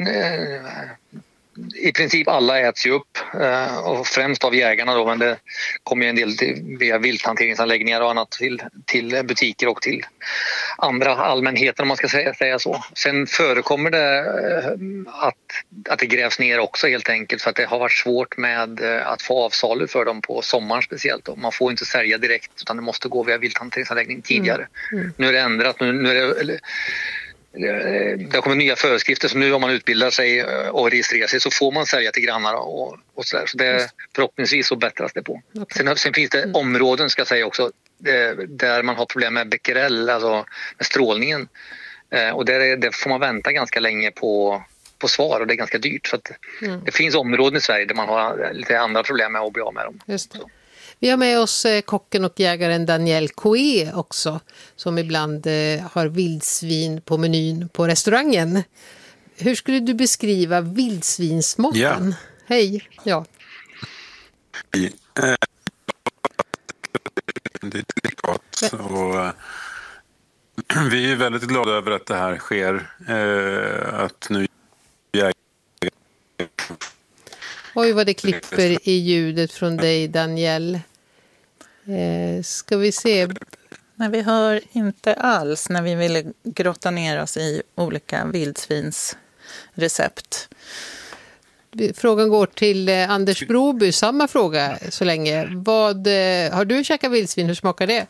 I princip alla äts ju upp och främst av jägarna då, men det kommer ju en del via vilthanteringsanläggningar och annat till butiker och till andra allmänheten, om man ska säga så. Sen förekommer det att det grävs ner också, helt enkelt för att det har varit svårt med att få avsalu för dem på sommaren speciellt då. Man får inte sälja direkt utan det måste gå via vilthanteringsanläggning tidigare. Nu är det ändrat, nu är det har kommit nya föreskrifter, så nu om man utbildar sig och registrerar sig så får man sälja till grannar och sådär. Så det, förhoppningsvis så bättras det på. Okay. Sen finns det områden, ska jag säga också, där man har problem med becquerel, alltså med strålningen. Och där får man vänta ganska länge på svar och det är ganska dyrt. Så att det finns områden i Sverige där man har lite andra problem med att bli av med dem. Just det. Vi har med oss kocken och jägaren Daniel Coué också, som ibland har vildsvin på menyn på restaurangen. Hur skulle du beskriva vildsvinsmaken? Ja. Hej. Ja. Det är delikat och vi är väldigt glada över att det här sker. Att nu Oj, vad det klipper i ljudet från dig, Daniel. Ska vi se. Nej, vi hör inte alls när vi ville grotta ner oss i olika vildsvinsrecept. Frågan går till Anders Broby. Samma fråga så länge. Har du käkat vildsvin? Hur smakar det?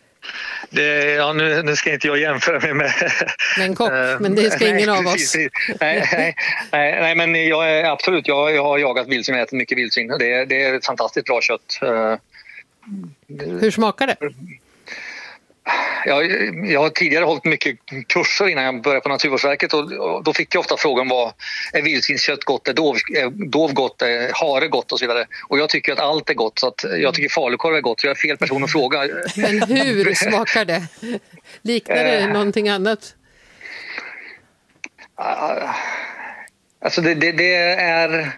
Nu ska inte jag jämföra mig med en kock, men det ska ingen av oss. Nej, men jag har jagat vildsvin och ätit mycket vildsvin. Det är ett fantastiskt bra kött. Hur smakar det? Jag har tidigare hållit mycket kurser innan jag började på Naturvårdsverket och då fick jag ofta frågan är vildsvinskött gott, är dov gott, är hare gott och så vidare. Och jag tycker att allt är gott, så att jag tycker falukorv är gott, så jag är fel person att fråga. Men hur smakar det? Liknar det någonting annat? Alltså det är...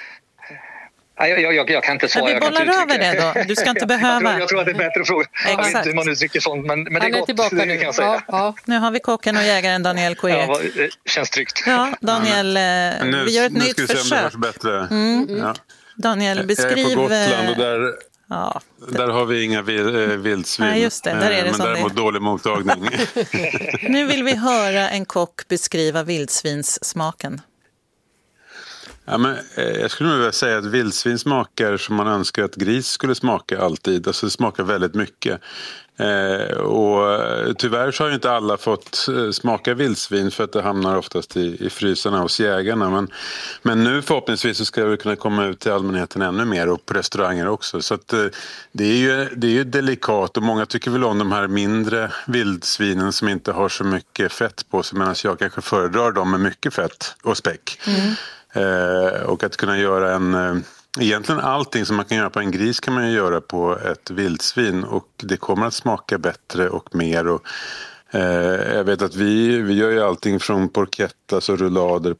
Jag kan inte svara. Men vi bollar över det då. Du ska inte behöva. Jag tror att det är bättre att fråga. Exakt. Jag vet inte hur man uttrycker sånt, men det är gott. Tillbaka det nu. Kan jag säga. Ja. Nu har vi kocken och jägaren Daniel Coué. Ja, det känns tryggt. Ja, Daniel, vi gör ett nytt försök. Bättre. Ja. Daniel, beskriv... Jag är på Gotland och där har vi inga vildsvin. Nej, just det. Där är det men däremot dålig mottagning. Nu vill vi höra en kock beskriva vildsvinssmaken. Ja, men jag skulle nog vilja säga att vildsvin smakar som man önskar att gris skulle smaka alltid. Alltså det smakar väldigt mycket. Och tyvärr så har ju inte alla fått smaka vildsvin för att det hamnar oftast i frysarna hos jägarna. Men nu förhoppningsvis så ska vi kunna komma ut till allmänheten ännu mer och på restauranger också. Så att det är ju delikat och många tycker väl om de här mindre vildsvinen som inte har så mycket fett på sig, medan jag kanske föredrar dem med mycket fett och späck. Och att kunna göra egentligen allting som man kan göra på en gris kan man ju göra på ett vildsvin, och det kommer att smaka bättre och mer. Och jag vet att vi gör ju allting från porchettas och rullader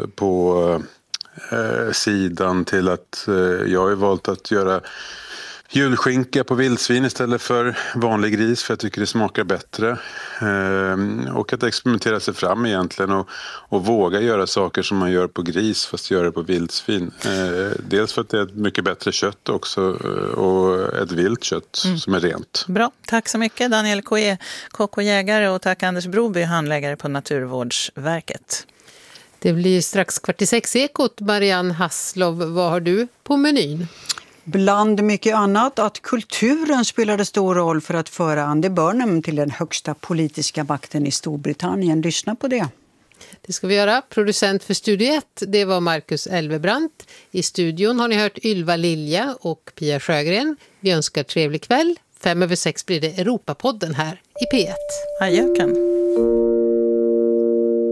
på sidan till att jag har ju valt att göra julskinka på vildsvin istället för vanlig gris, för jag tycker det smakar bättre. Och att experimentera sig fram egentligen och våga göra saker som man gör på gris fast göra det på vildsvin. Dels för att det är ett mycket bättre kött också och ett vilt kött som är rent. Bra, tack så mycket Daniel Koe, kock och jägare, och tack Anders Broby, handläggare på Naturvårdsverket. Det blir strax 5:45 Marianne Hasslov. Vad har du på menyn? Bland mycket annat att kulturen spelade stor roll för att föra Andy Burnham till den högsta politiska makten i Storbritannien. Lyssna på det. Det ska vi göra. Producent för Studio 1, det var Marcus Elvebrant. I studion har ni hört Ylva Lilja och Pia Sjögren. Vi önskar trevlig kväll. 5:05 blir det Europapodden här i P1. Adjöken.